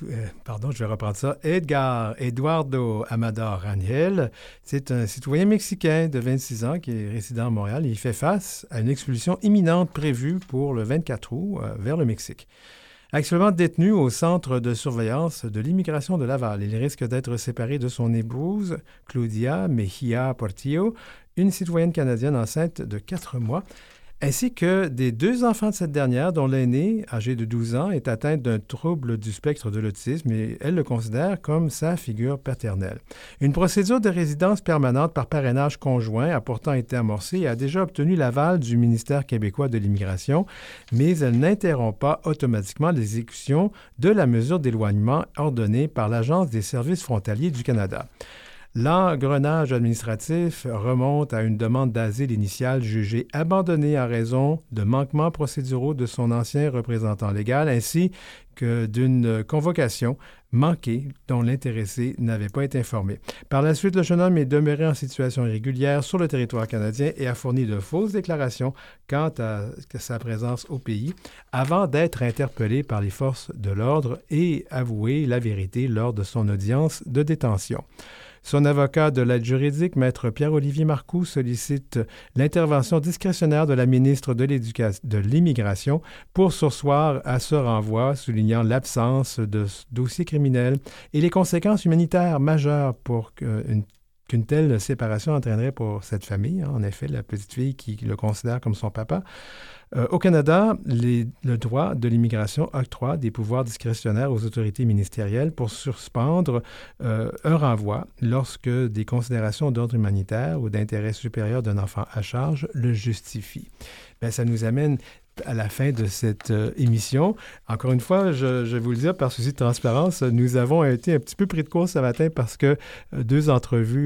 Eduardo Amador Rangel, c'est un citoyen mexicain de 26 ans qui est résident à Montréal et il fait face à une expulsion imminente prévue pour le 24 août vers le Mexique. Actuellement détenu au centre de surveillance de l'immigration de Laval, il risque d'être séparé de son épouse, Claudia Mejia Portillo, une citoyenne canadienne enceinte de 4 mois, ainsi que des 2 enfants de cette dernière, dont l'aîné, âgé de 12 ans, est atteinte d'un trouble du spectre de l'autisme et elle le considère comme sa figure paternelle. Une procédure de résidence permanente par parrainage conjoint a pourtant été amorcée et a déjà obtenu l'aval du ministère québécois de l'Immigration, mais elle n'interrompt pas automatiquement l'exécution de la mesure d'éloignement ordonnée par l'Agence des services frontaliers du Canada. L'engrenage administratif remonte à une demande d'asile initiale jugée abandonnée en raison de manquements procéduraux de son ancien représentant légal ainsi que d'une convocation manquée dont l'intéressé n'avait pas été informé. Par la suite, le jeune homme est demeuré en situation irrégulière sur le territoire canadien et a fourni de fausses déclarations quant à sa présence au pays avant d'être interpellé par les forces de l'ordre et avouer la vérité lors de son audience de détention. Son avocat de l'aide juridique, Maître Pierre-Olivier Marcoux, sollicite l'intervention discrétionnaire de la ministre de l'Immigration pour surseoir à ce renvoi, soulignant l'absence de dossier criminel et les conséquences humanitaires majeures qu'une telle séparation entraînerait pour cette famille. En effet, la petite fille qui le considère comme son papa. Au Canada, le droit de l'immigration octroie des pouvoirs discrétionnaires aux autorités ministérielles pour suspendre un renvoi lorsque des considérations d'ordre humanitaire ou d'intérêt supérieur d'un enfant à charge le justifient. Bien, ça nous amène à la fin de cette émission. Encore une fois, je vais vous le dire, par souci de transparence, nous avons été un petit peu pris de court ce matin parce que 2 entrevues,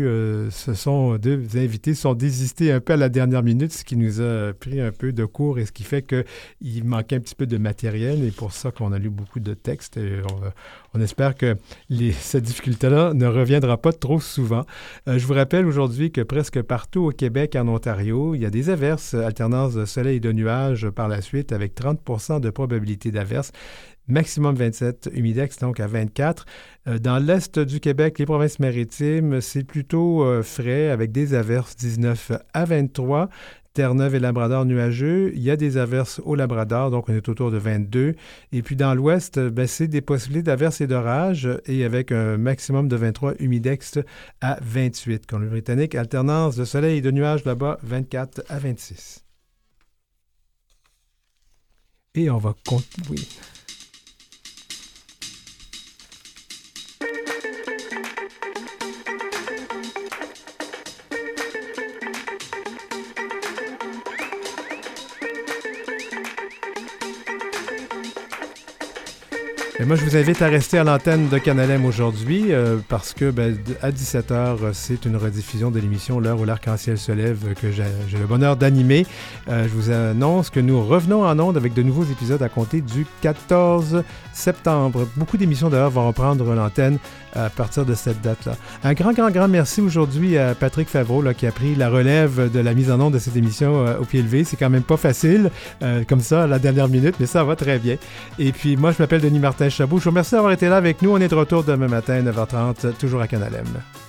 deux invités sont désistés un peu à la dernière minute, ce qui nous a pris un peu de court et ce qui fait qu'il manquait un petit peu de matériel et pour ça qu'on a lu beaucoup de textes. Et on espère que cette difficulté-là ne reviendra pas trop souvent. Je vous rappelle aujourd'hui que presque partout au Québec et en Ontario, il y a des averses, alternance de soleil et de nuages par la suite avec 30 % de probabilité d'averse. Maximum 27, humidex donc à 24. Dans l'est du Québec, les provinces maritimes, c'est plutôt frais avec des averses 19 à 23. Terre-Neuve et Labrador nuageux. Il y a des averses au Labrador, donc on est autour de 22. Et puis dans l'ouest, c'est des possibilités d'averses et d'orages et avec un maximum de 23, humidex à 28. Colombie-Britannique, alternance de soleil et de nuages là-bas, 24 à 26. Et on va continuer. Et moi, je vous invite à rester à l'antenne de Canal M aujourd'hui parce que à 17h, c'est une rediffusion de l'émission L'heure où l'arc-en-ciel se lève que j'ai le bonheur d'animer. Je vous annonce que nous revenons en ondes avec de nouveaux épisodes à compter du 14 septembre. Beaucoup d'émissions d'ailleurs vont reprendre l'antenne à partir de cette date-là. Un grand merci aujourd'hui à Patrick Favreau qui a pris la relève de la mise en onde de cette émission au pied levé. C'est quand même pas facile comme ça à la dernière minute, mais ça va très bien. Et puis moi, je m'appelle Denis Martin Chabot. Je vous remercie d'avoir été là avec nous. On est de retour demain matin à 9h30, toujours à Canal M.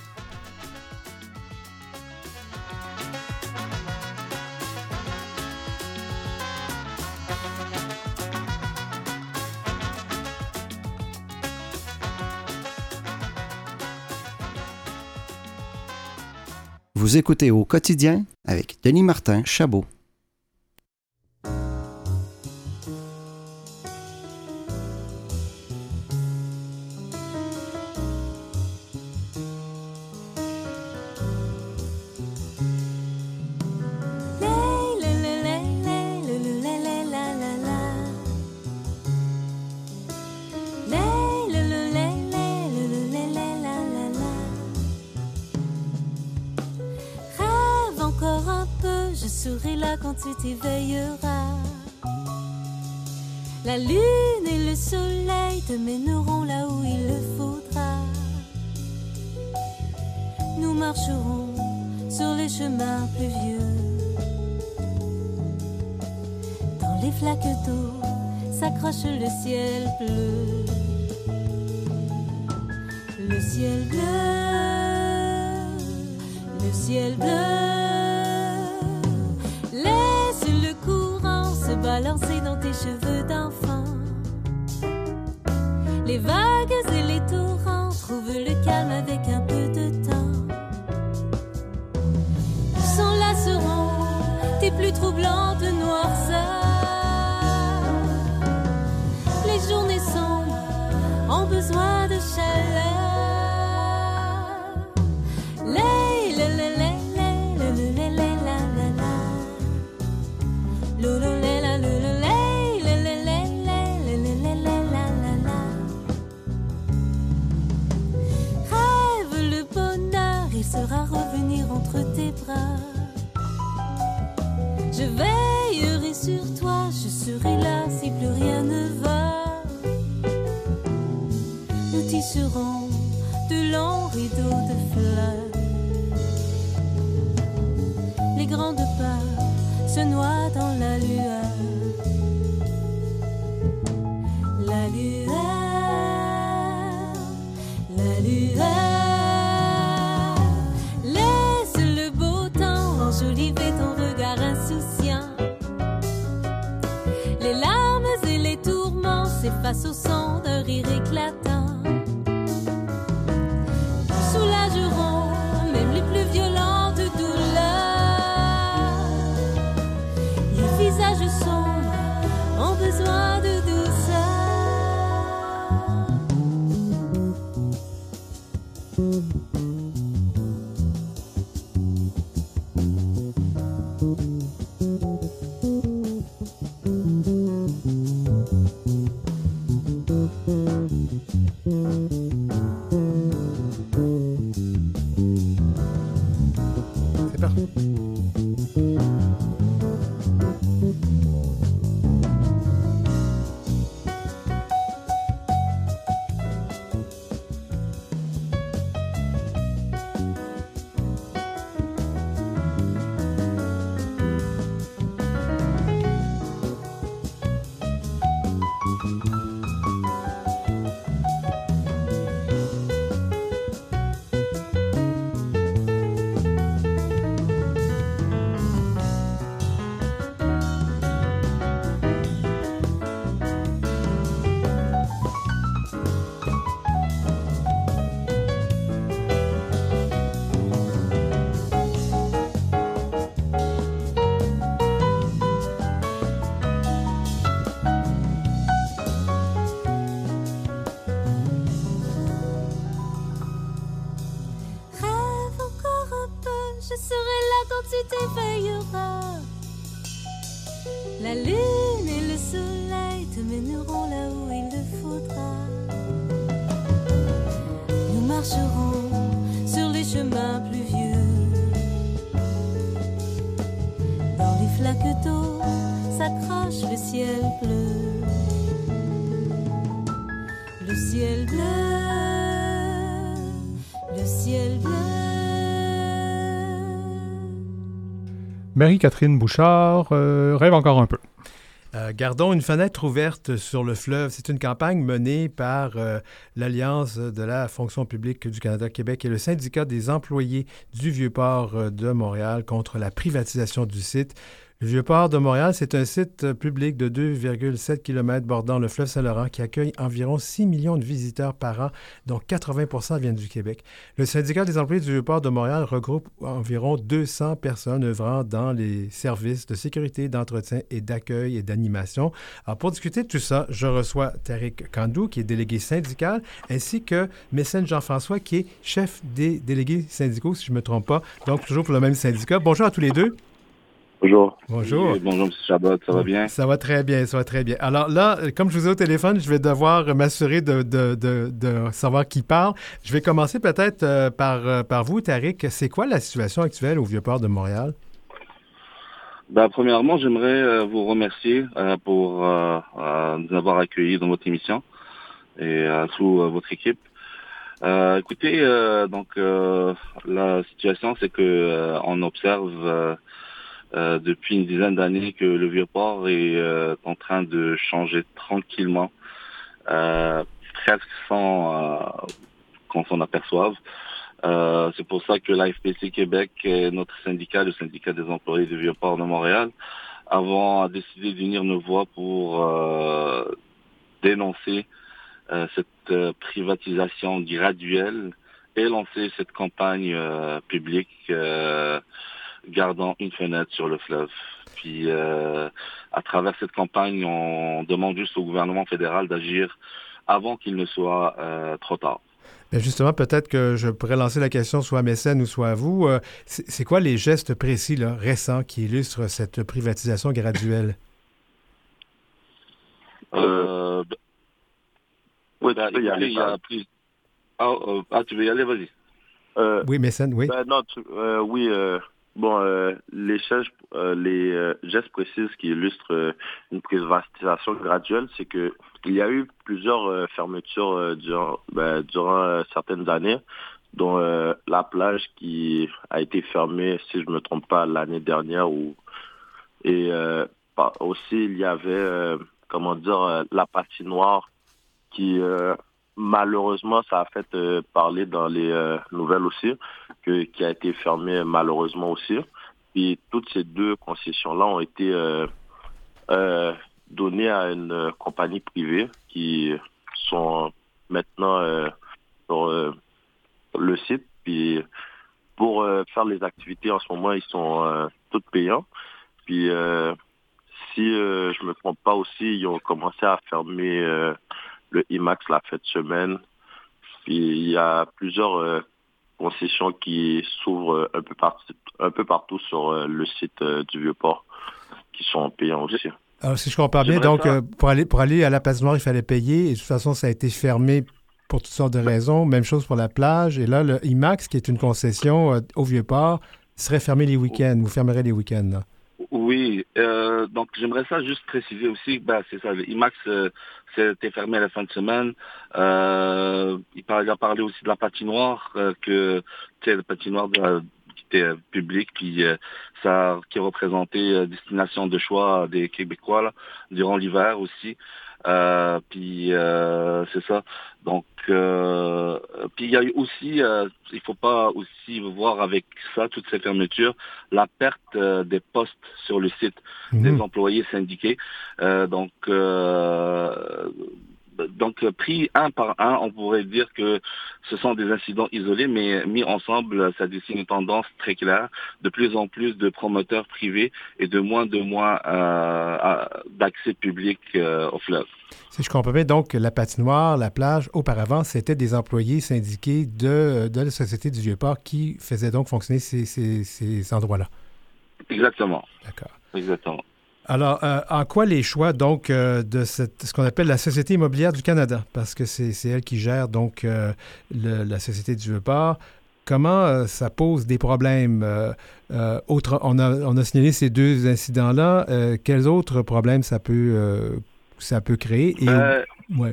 Vous écoutez Au quotidien avec Denis Martin Chabot. Quand tu t'éveilleras, la lune et le soleil te mèneront là où il le faudra. Nous marcherons sur les chemins pluvieux, dans les flaques d'eau s'accroche le ciel bleu. Le ciel bleu, le ciel bleu. Laisse le courant se balancer dans tes cheveux d'enfant. Les vagues et les torrents trouvent le calme avec un peu de temps. S'enlaceront tes plus troublantes noirceurs. Les journées sombres ont besoin de chaleur. Je veillerai sur toi, je serai là si plus rien ne va. Nous tisserons de longs rideaux de fleurs. Les grandes peurs se noient dans la lueur. La lueur, la lueur. Laisse le beau temps enjoliver ton regard insouciant. Les larmes et les tourments s'effacent au son d'un rire éclatant. Soulageront même les plus violentes douleurs. Les visages sombres ont besoin de douceur. C'est parti. Je serai là quand tu t'éveilleras. La lune et le soleil te mèneront là où il le faudra. Nous marcherons sur les chemins pluvieux. Dans les flaques d'eau s'accroche le ciel bleu. Le ciel bleu, le ciel bleu. Marie-Catherine Bouchard rêve encore un peu. Gardons une fenêtre ouverte sur le fleuve. C'est une campagne menée par l'Alliance de la fonction publique du Canada-Québec et le syndicat des employés du Vieux-Port de Montréal contre la privatisation du site. Le Vieux-Port de Montréal, c'est un site public de 2,7 km bordant le fleuve Saint-Laurent qui accueille environ 6 millions de visiteurs par an, dont 80 % viennent du Québec. Le syndicat des employés du Vieux-Port de Montréal regroupe environ 200 personnes œuvrant dans les services de sécurité, d'entretien et d'accueil et d'animation. Alors, pour discuter de tout ça, je reçois Tariq Kandou, qui est délégué syndical, ainsi que Mécène Jean-François, qui est chef des délégués syndicaux, si je ne me trompe pas, donc toujours pour le même syndicat. Bonjour à tous les deux. Bonjour. Bonjour. Bonjour, M. Chabot, ça va bien? Ça va très bien, ça va très bien. Alors là, comme je vous ai au téléphone, je vais devoir m'assurer de savoir qui parle. Je vais commencer peut-être par vous, Tariq. C'est quoi la situation actuelle au Vieux-Port de Montréal? Premièrement, j'aimerais vous remercier pour nous avoir accueillis dans votre émission et sous votre équipe. Écoutez, donc la situation, c'est que on observe depuis une dizaine d'années que le Vieux-Port est en train de changer tranquillement, presque sans qu'on s'en aperçoive. C'est pour ça que l'AFPC Québec et notre syndicat, le syndicat des employés du Vieux-Port de Montréal, avons décidé d'unir nos voix pour dénoncer cette privatisation graduelle et lancer cette campagne publique gardant une fenêtre sur le fleuve. Puis à travers cette campagne, on demande juste au gouvernement fédéral d'agir avant qu'il ne soit trop tard. Bien justement, peut-être que je pourrais lancer la question soit à Mécène ou soit à vous. C'est quoi les gestes précis, là, récents, qui illustrent cette privatisation graduelle? Oui, tu peux y aller. Tu veux y aller, vas-y. Oui, Mécène, oui. Les gestes précis qui illustrent une privatisation graduelle, c'est que il y a eu plusieurs fermetures durant certaines années, dont la plage qui a été fermée, si je ne me trompe pas, l'année dernière. Aussi, il y avait, la patinoire qui... malheureusement, ça a fait parler dans les nouvelles aussi, qui a été fermée malheureusement aussi. Puis toutes ces deux concessions-là ont été données à une compagnie privée qui sont maintenant sur le site. Puis pour faire les activités en ce moment, ils sont toutes payants. Puis si je me trompe pas aussi, ils ont commencé à fermer le IMAX la fin de semaine. Puis il y a plusieurs concessions qui s'ouvrent un peu partout sur le site du Vieux-Port qui sont payants aussi. Alors, si je comprends bien, donc pour aller à la patinoire, il fallait payer et de toute façon, ça a été fermé pour toutes sortes de raisons. Même chose pour la plage. Et là, le IMAX, qui est une concession au Vieux-Port, serait fermé les week-ends. Vous fermerez les week-ends, là. Oui, donc j'aimerais ça juste préciser aussi, c'est ça, le IMAX c'était fermé à la fin de semaine. Il a parlé aussi de la patinoire, que c'est la patinoire qui était publique, puis qui représentait destination de choix des Québécois là, durant l'hiver aussi. Puis c'est ça. Donc puis il y a eu aussi, il faut pas aussi voir avec ça, toutes ces fermetures, la perte des postes sur le site des employés syndiqués. Donc pris un par un, on pourrait dire que ce sont des incidents isolés, mais mis ensemble, ça dessine une tendance très claire. De plus en plus de promoteurs privés et de moins d'accès public au fleuve. Si je comprends bien, donc la patinoire, la plage, auparavant, c'était des employés syndiqués de la Société du Vieux-Port qui faisaient donc fonctionner ces endroits-là. Exactement. D'accord. Exactement. Alors, en quoi les choix, donc, de ce qu'on appelle la Société immobilière du Canada, parce que c'est elle qui gère, donc, la Société du Vieux-Port, comment ça pose des problèmes? On a signalé ces deux incidents-là. Quels autres problèmes ça peut créer? Ouais.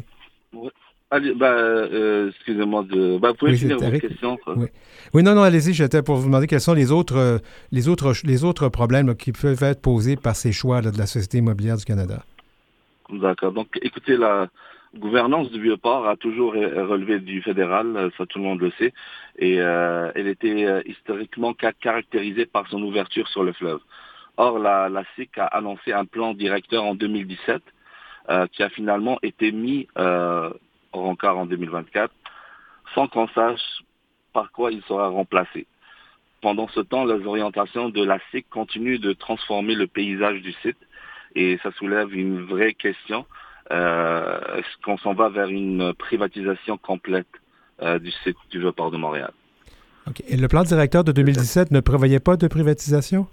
Excusez-moi vous pouvez finir votre question. Oui, non, allez-y, j'étais pour vous demander quels sont les autres problèmes là, qui peuvent être posés par ces choix là, de la Société immobilière du Canada. D'accord. Donc, écoutez, la gouvernance du Vieux-Port a toujours relevé du fédéral, ça tout le monde le sait, et elle était historiquement caractérisée par son ouverture sur le fleuve. Or, la SIC a annoncé un plan directeur en 2017 qui a finalement été mis au rencard en 2024 sans qu'on sache par quoi il sera remplacé. Pendant ce temps, les orientations de la SIC continuent de transformer le paysage du site et ça soulève une vraie question. Est-ce qu'on s'en va vers une privatisation complète du site du Vieux-Port de Montréal? Okay. Et le plan directeur de 2017 ne prévoyait pas de privatisation?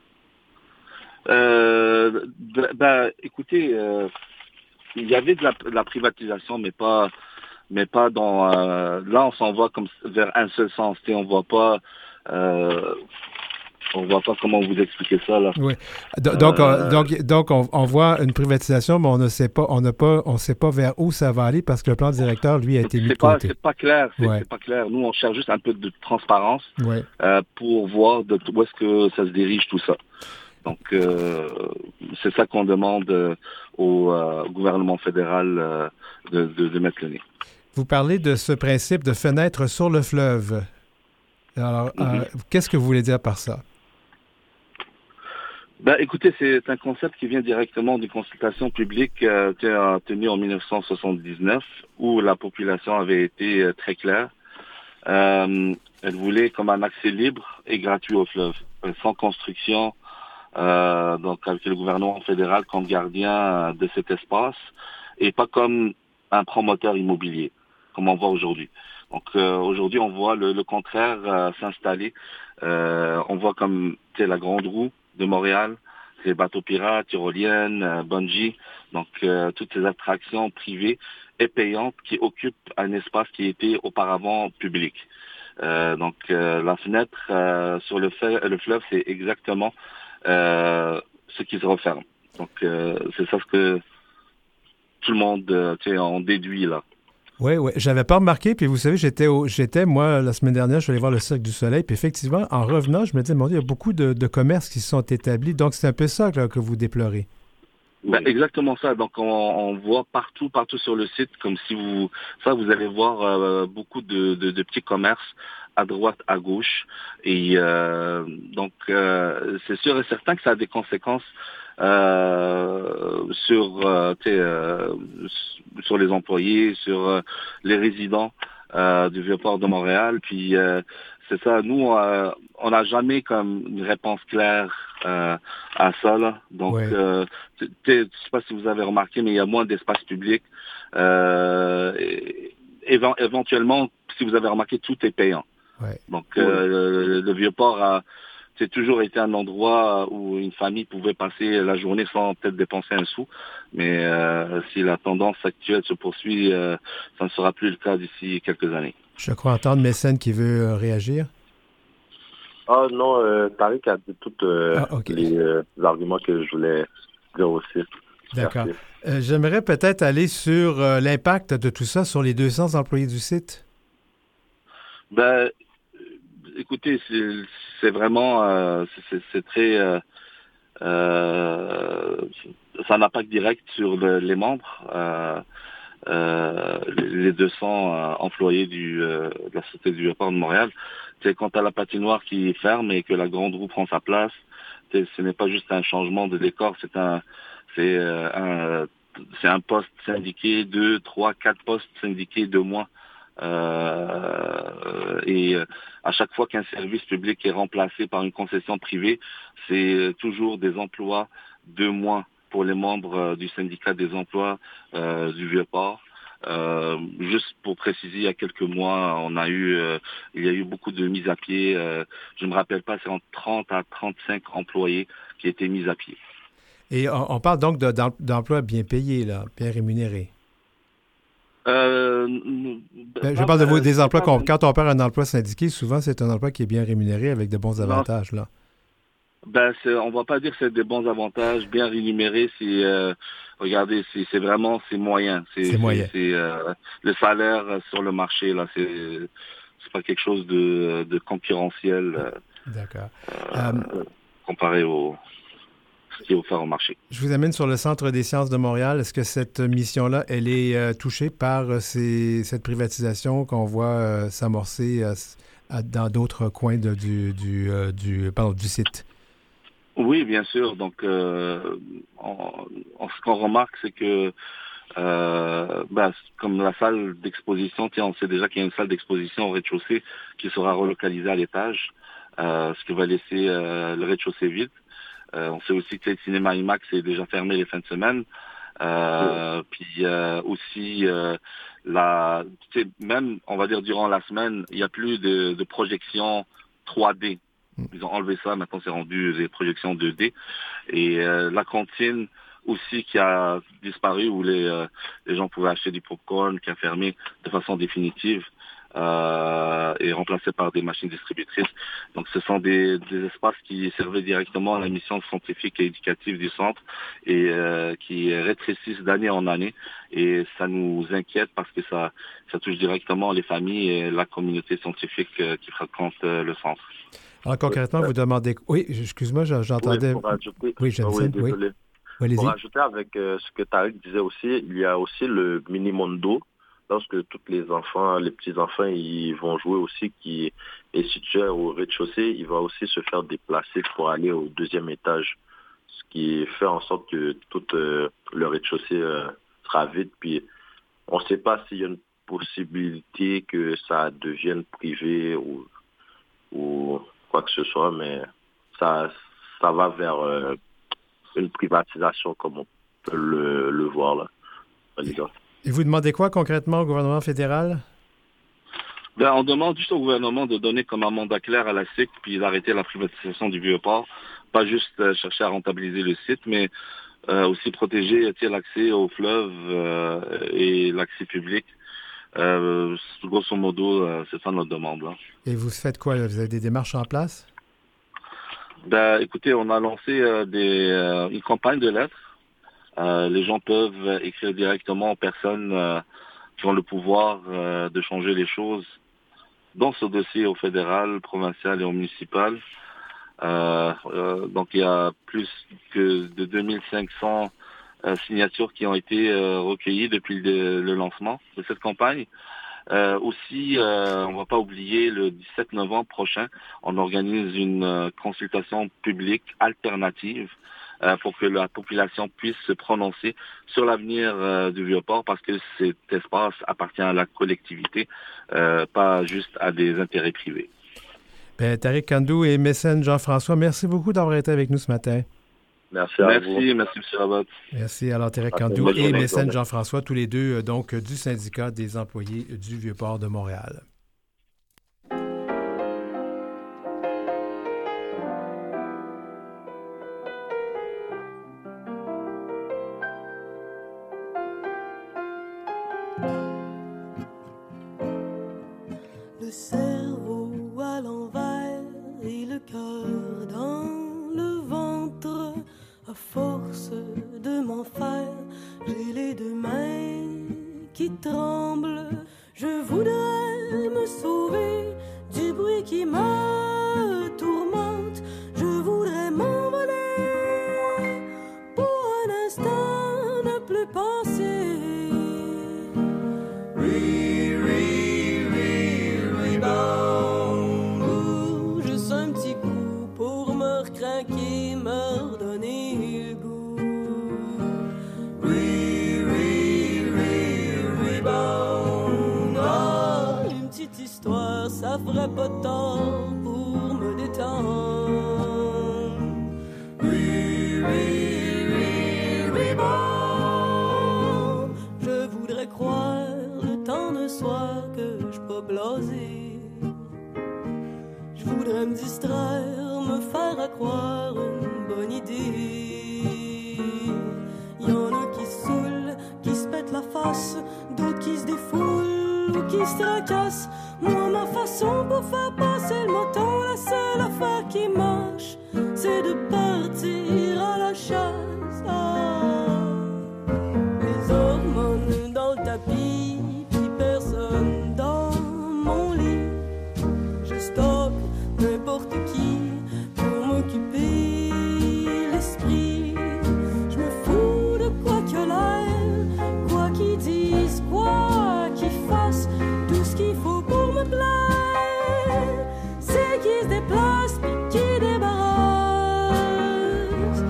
Écoutez, il y avait de la privatisation, mais pas dans... là, on s'en va comme vers un seul sens. On voit pas comment vous expliquer ça là. Oui. Donc on voit une privatisation, mais on ne sait pas, on sait pas vers où ça va aller parce que le plan directeur, lui, a été mis de côté. C'est pas clair. C'est pas clair. Nous, on cherche juste un peu de transparence ouais. Pour voir où est-ce que ça se dirige tout ça. Donc, c'est ça qu'on demande au gouvernement fédéral de mettre le nez. Vous parlez de ce principe de fenêtre sur le fleuve. Alors, qu'est-ce que vous voulez dire par ça? Ben, écoutez, c'est un concept qui vient directement d'une consultation publique tenue en 1979 où la population avait été très claire. Elle voulait comme un accès libre et gratuit au fleuve, sans construction, donc avec le gouvernement fédéral comme gardien de cet espace et pas comme un promoteur immobilier, comme on voit aujourd'hui. Donc aujourd'hui, on voit le contraire s'installer. On voit comme la Grande Roue de Montréal, les bateaux pirates, tyroliennes, bungee, donc toutes ces attractions privées et payantes qui occupent un espace qui était auparavant public. Donc la fenêtre sur le fleuve, c'est exactement ce qui se referme. Donc c'est ça ce que tout le monde en déduit là. Oui, j'avais pas remarqué, puis vous savez, j'étais, moi, la semaine dernière, je suis allé voir le Cirque du Soleil, puis effectivement, en revenant, je me disais, mon Dieu, il y a beaucoup de commerces qui se sont établis, donc c'est un peu ça là, que vous déplorez. Ben, exactement ça. Donc on voit partout sur le site, comme si vous allez voir beaucoup de petits commerces à droite, à gauche, et donc c'est sûr et certain que ça a des conséquences sur les employés, sur les résidents du Vieux-Port de Montréal. Puis c'est ça, nous on n'a jamais comme une réponse claire à ça là. Donc je sais pas si vous avez remarqué, mais il y a moins d'espace public. Éventuellement, si vous avez remarqué, tout est payant. Ouais. Donc le Vieux-Port a toujours été un endroit où une famille pouvait passer la journée sans peut-être dépenser un sou. Mais si la tendance actuelle se poursuit, ça ne sera plus le cas d'ici quelques années. Je crois entendre Mécène qui veut réagir. Ah non, Tariq a dit tous les arguments que je voulais dire aussi. D'accord. J'aimerais peut-être aller sur l'impact de tout ça sur les 200 employés du site. Ben, écoutez, c'est vraiment, c'est très, ça a un impact direct sur les membres, les 200 employés de la Société du Vieux-Port de Montréal. C'est quand à la patinoire qui ferme et que la Grande Roue prend sa place, ce n'est pas juste un changement de décor, c'est un poste syndiqué, 2, 3, 4 postes syndiqués de moins. Et à chaque fois qu'un service public est remplacé par une concession privée, c'est toujours des emplois de moins pour les membres du syndicat des emplois du Vieux-Port. Juste pour préciser, il y a quelques mois, il y a eu beaucoup de mises à pied. Je ne me rappelle pas, c'est entre 30 à 35 employés qui étaient mis à pied. Et on parle donc d'emplois bien payés, là, bien rémunérés. Je parle des emplois. Quand on perd un emploi syndiqué, souvent c'est un emploi qui est bien rémunéré avec de bons avantages. Là. On va pas dire que c'est des bons avantages, bien rémunérés. Regardez, c'est vraiment moyen. C'est moyen. C'est le salaire sur le marché là, c'est pas quelque chose de concurrentiel. D'accord. Comparé ce qui est offert au marché. Je vous amène sur le Centre des sciences de Montréal. Est-ce que cette mission-là, elle est touchée par cette privatisation qu'on voit s'amorcer dans d'autres coins du site? Oui, bien sûr. Donc, ce qu'on remarque, c'est que comme la salle d'exposition, on sait déjà qu'il y a une salle d'exposition au rez-de-chaussée qui sera relocalisée à l'étage, ce qui va laisser le rez-de-chaussée vide. On sait aussi que le cinéma IMAX est déjà fermé les fins de semaine. Puis aussi, même, on va dire, durant la semaine, il n'y a plus de projections 3D. Ils ont enlevé ça, maintenant c'est rendu des projections 2D. Et la cantine aussi qui a disparu, où les gens pouvaient acheter du popcorn, qui a fermé de façon définitive. Et remplacé par des machines distributrices. Donc ce sont des espaces qui servaient directement à la mission scientifique et éducative du centre et qui rétrécissent d'année en année. Et ça nous inquiète parce que ça touche directement les familles et la communauté scientifique qui fréquente le centre. Alors, concrètement, vous demandez... Oui, excuse-moi, j'entendais... Oui, pour rajouter... Oui, Jensen, oui. Désolé. Oui, allez-y. Pour rajouter avec ce que Tariq disait aussi, il y a aussi le mini-mondo, lorsque tous les petits-enfants, ils vont jouer aussi, qui est situé au rez-de-chaussée, il va aussi se faire déplacer pour aller au 2e étage, ce qui fait en sorte que tout le rez-de-chaussée sera vide, puis on ne sait pas s'il y a une possibilité que ça devienne privé ou quoi que ce soit, mais ça va vers une privatisation comme on peut le voir là, par exemple. Et vous demandez quoi concrètement au gouvernement fédéral? Ben, on demande juste au gouvernement de donner comme un mandat clair à la SIC puis d'arrêter la privatisation du Vieux-Port. Pas juste chercher à rentabiliser le site, mais aussi protéger l'accès au fleuve et l'accès public. Grosso modo, c'est ça notre demande. Là. Et vous faites quoi? Là? Vous avez des démarches en place? Ben, écoutez, on a lancé une campagne de lettres. Les gens peuvent écrire directement aux personnes qui ont le pouvoir de changer les choses dans ce dossier au fédéral, provincial et au municipal. Donc il y a plus que de 2500 signatures qui ont été recueillies depuis le lancement de cette campagne. Aussi, on ne va pas oublier, le 17 novembre prochain, on organise une consultation publique alternative pour que la population puisse se prononcer sur l'avenir du Vieux-Port parce que cet espace appartient à la collectivité, pas juste à des intérêts privés. Ben, Tariq Kandou et mécène Jean-François, merci beaucoup d'avoir été avec nous ce matin. Merci à vous. Merci M. Rabat. Merci. Alors, Tariq Kandou et mécène Jean-François, tous les deux donc du syndicat des employés du Vieux-Port de Montréal. Le cerveau à l'envers et le cœur dans le ventre. À force de m'en faire, j'ai les deux mains qui tremblent. Je voudrais me sauver du bruit qui me tourmente. Je voudrais m'envoler pour un instant ne plus penser. Rebound. Juste un petit coup pour me recraquer, me redonner le goût. Rebound. Ah, une petite histoire, ça ferait pas de tort pour me détendre. Rebound. Je voudrais croire le temps de soir que je peux blasé. Je voudrais me distraire, me faire à croire une bonne idée. Y'en a qui se saoulent, qui se pètent la face, d'autres qui se défoulent ou qui se tracassent. Moi, ma façon pour faire passer le moton, la seule affaire qui marche, c'est de partir à la chasse. Ah, les hormones dans le tapis, puis personne dans mon lit. Je stocke n'importe qui pour m'occuper l'esprit. Je me fous de quoi que l'air, quoi qu'ils disent, quoi qu'ils fassent. Tout ce qu'il faut pour me plaire, c'est qu'ils se déplacent puis qu'ils débarrassent.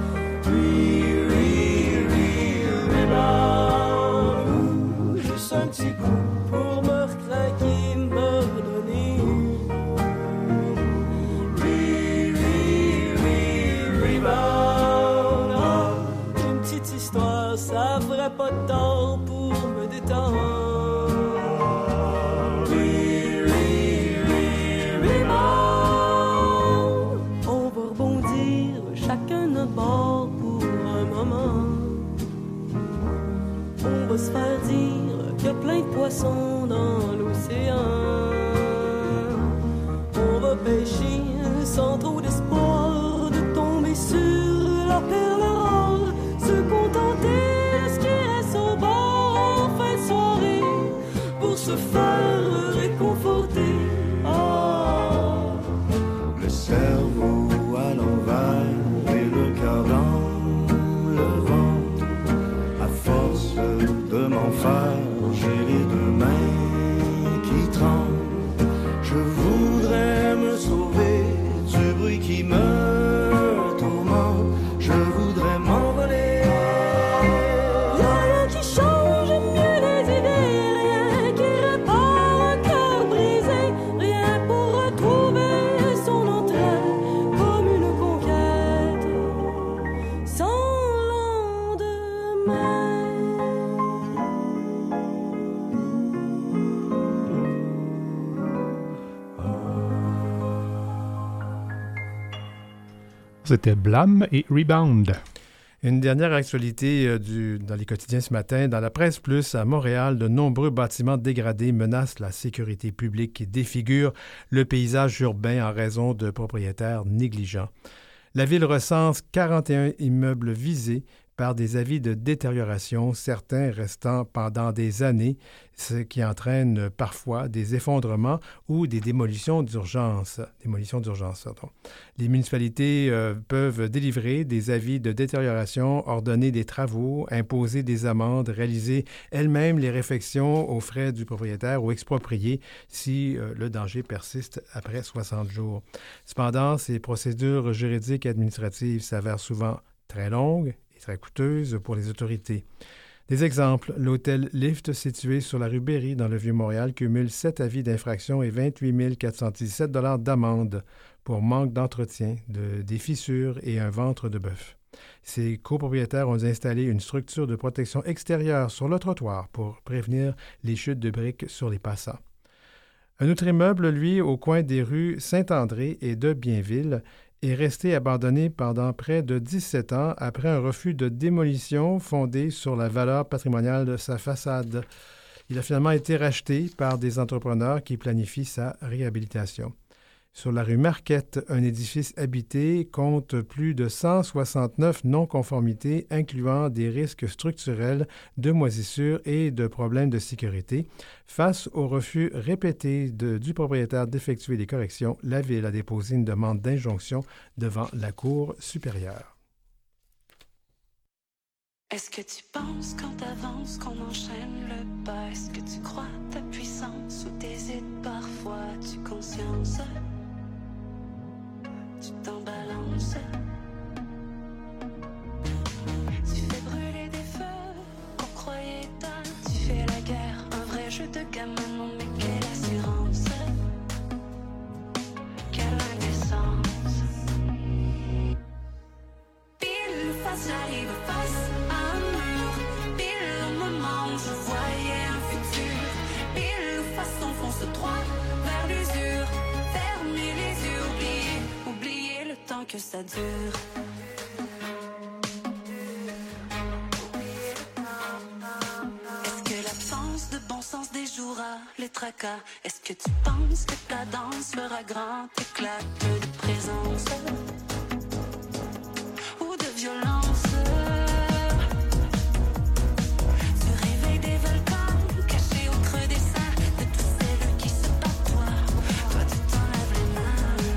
Juste un petit coup pour me recraquer, me redonner. Une petite histoire, ça ferait pas de tort pour me détendre. On va rebondir chacun notre bord pour un moment. On va se faire dire qu'il y a plein de poissons dans l'océan. On va pêcher sans trop d'espoir de tomber sur la perle rare. Se contenter de ce qui reste au bord en fin de soirée pour se faire réconforter. Oh. Le ciel de m'enfer, j'ai les deux mains qui tremblent. Je voudrais me sauver du bruit qui me tourmente. Je voudrais m'envoler. Y'a rien qui change mieux les idées, rien qui répare un cœur brisé, rien pour retrouver son entrain comme une conquête sans lendemain. C'était Blam et Rebound. Une dernière actualité dans les quotidiens ce matin. Dans la presse plus à Montréal, de nombreux bâtiments dégradés menacent la sécurité publique et défigurent le paysage urbain en raison de propriétaires négligents. La ville recense 41 immeubles visés par des avis de détérioration, certains restant pendant des années, ce qui entraîne parfois des effondrements ou des démolitions d'urgence. Les municipalités peuvent délivrer des avis de détérioration, ordonner des travaux, imposer des amendes, réaliser elles-mêmes les réfections aux frais du propriétaire ou exproprier si le danger persiste après 60 jours. Cependant, ces procédures juridiques et administratives s'avèrent souvent très longues et très coûteuses pour les autorités. Des exemples, l'hôtel Lift situé sur la rue Berry dans le Vieux-Montréal cumule 7 avis d'infraction et 28 417 $ d'amende pour manque d'entretien, des fissures et un ventre de bœuf. Ces copropriétaires ont installé une structure de protection extérieure sur le trottoir pour prévenir les chutes de briques sur les passants. Un autre immeuble, lui, au coin des rues Saint-André et de Bienville, est resté abandonné pendant près de 17 ans après un refus de démolition fondé sur la valeur patrimoniale de sa façade. Il a finalement été racheté par des entrepreneurs qui planifient sa réhabilitation. Sur la rue Marquette, un édifice habité compte plus de 169 non-conformités, incluant des risques structurels, de moisissures et de problèmes de sécurité. Face au refus répété du propriétaire d'effectuer les corrections, la Ville a déposé une demande d'injonction devant la Cour supérieure. Est-ce que tu penses quand t'avances qu'on enchaîne le pas? Est-ce que tu crois ta puissance ou t'hésites parfois? Tu consciences? Tu t'en balances. Tu fais brûler des feux qu'on croyait éteints. Tu fais la guerre, un vrai jeu de gamin. Non mais quelle assurance, quelle indécence. Pile face, j'arrive face à un mur. Pile au moment où je voyais un futur. Pile face, on fonce droit vers l'usure. Fermez les yeux, oubliez le temps que ça dure. Est-ce que l'absence de bon sens déjouera les tracas? Est-ce que tu penses que ta danse fera grand éclat de présence ou de violence? Tu réveilles des volcans cachés au creux des seins de tous celles qui se battent toi. Toi tu t'en laves les mains.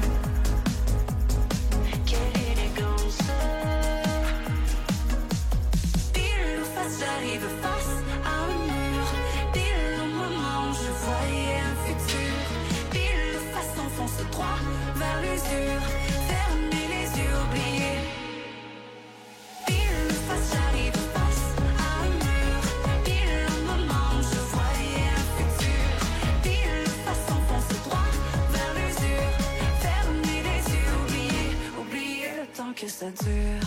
Quelle élégance. Pile ou face, j'arrive face à un mur. Pile au moment où je voyais un futur. Pile face, on fonce droit vers l'usure. Fermez les yeux, oubliez. Pile face, j'arrive face à un mur. Pile au moment où je voyais un futur. Pile face, on fonce droit vers l'usure. Fermez les yeux, oubliez le temps que ça dure.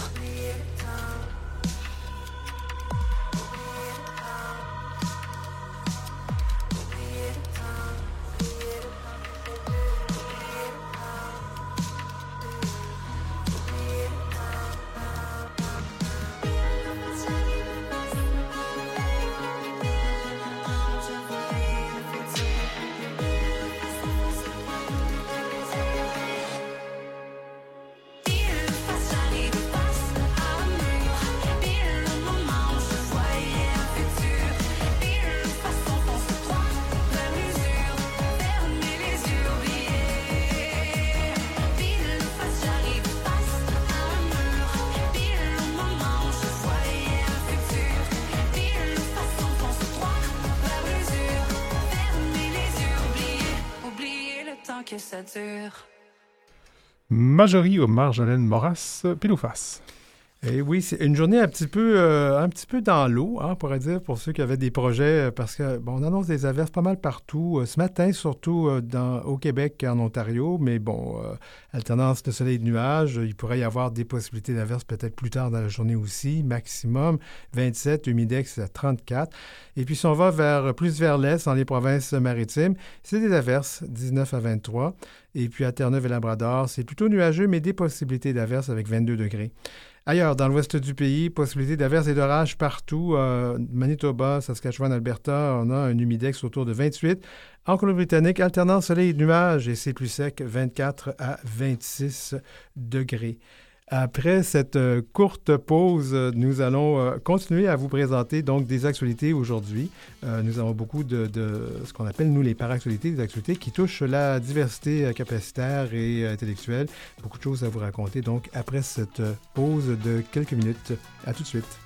que ça dure. Marjorie ou Marjolaine Moras, pile ou face? Et oui, c'est une journée un petit peu dans l'eau, hein, on pourrait dire, pour ceux qui avaient des projets, parce que on annonce des averses pas mal partout. Ce matin, surtout au Québec et en Ontario, mais bon, alternance de soleil et de nuages. Il pourrait y avoir des possibilités d'averses peut-être plus tard dans la journée aussi. Maximum 27, humidex à 34. Et puis si on va plus vers l'est, dans les provinces maritimes, c'est des averses, 19 à 23. Et puis à Terre-Neuve et Labrador, c'est plutôt nuageux, mais des possibilités d'averses avec 22 degrés. Ailleurs, dans l'ouest du pays, possibilité d'averses et d'orages partout. Manitoba, Saskatchewan, Alberta, on a un humidex autour de 28. En Colombie-Britannique, alternance soleil et nuages, et c'est plus sec, 24 à 26 degrés. Après cette courte pause, nous allons continuer à vous présenter donc des actualités aujourd'hui. Nous avons beaucoup de ce qu'on appelle, nous, les para-actualités, des actualités qui touchent la diversité capacitaire et intellectuelle. Beaucoup de choses à vous raconter. Donc, après cette pause de quelques minutes, à tout de suite.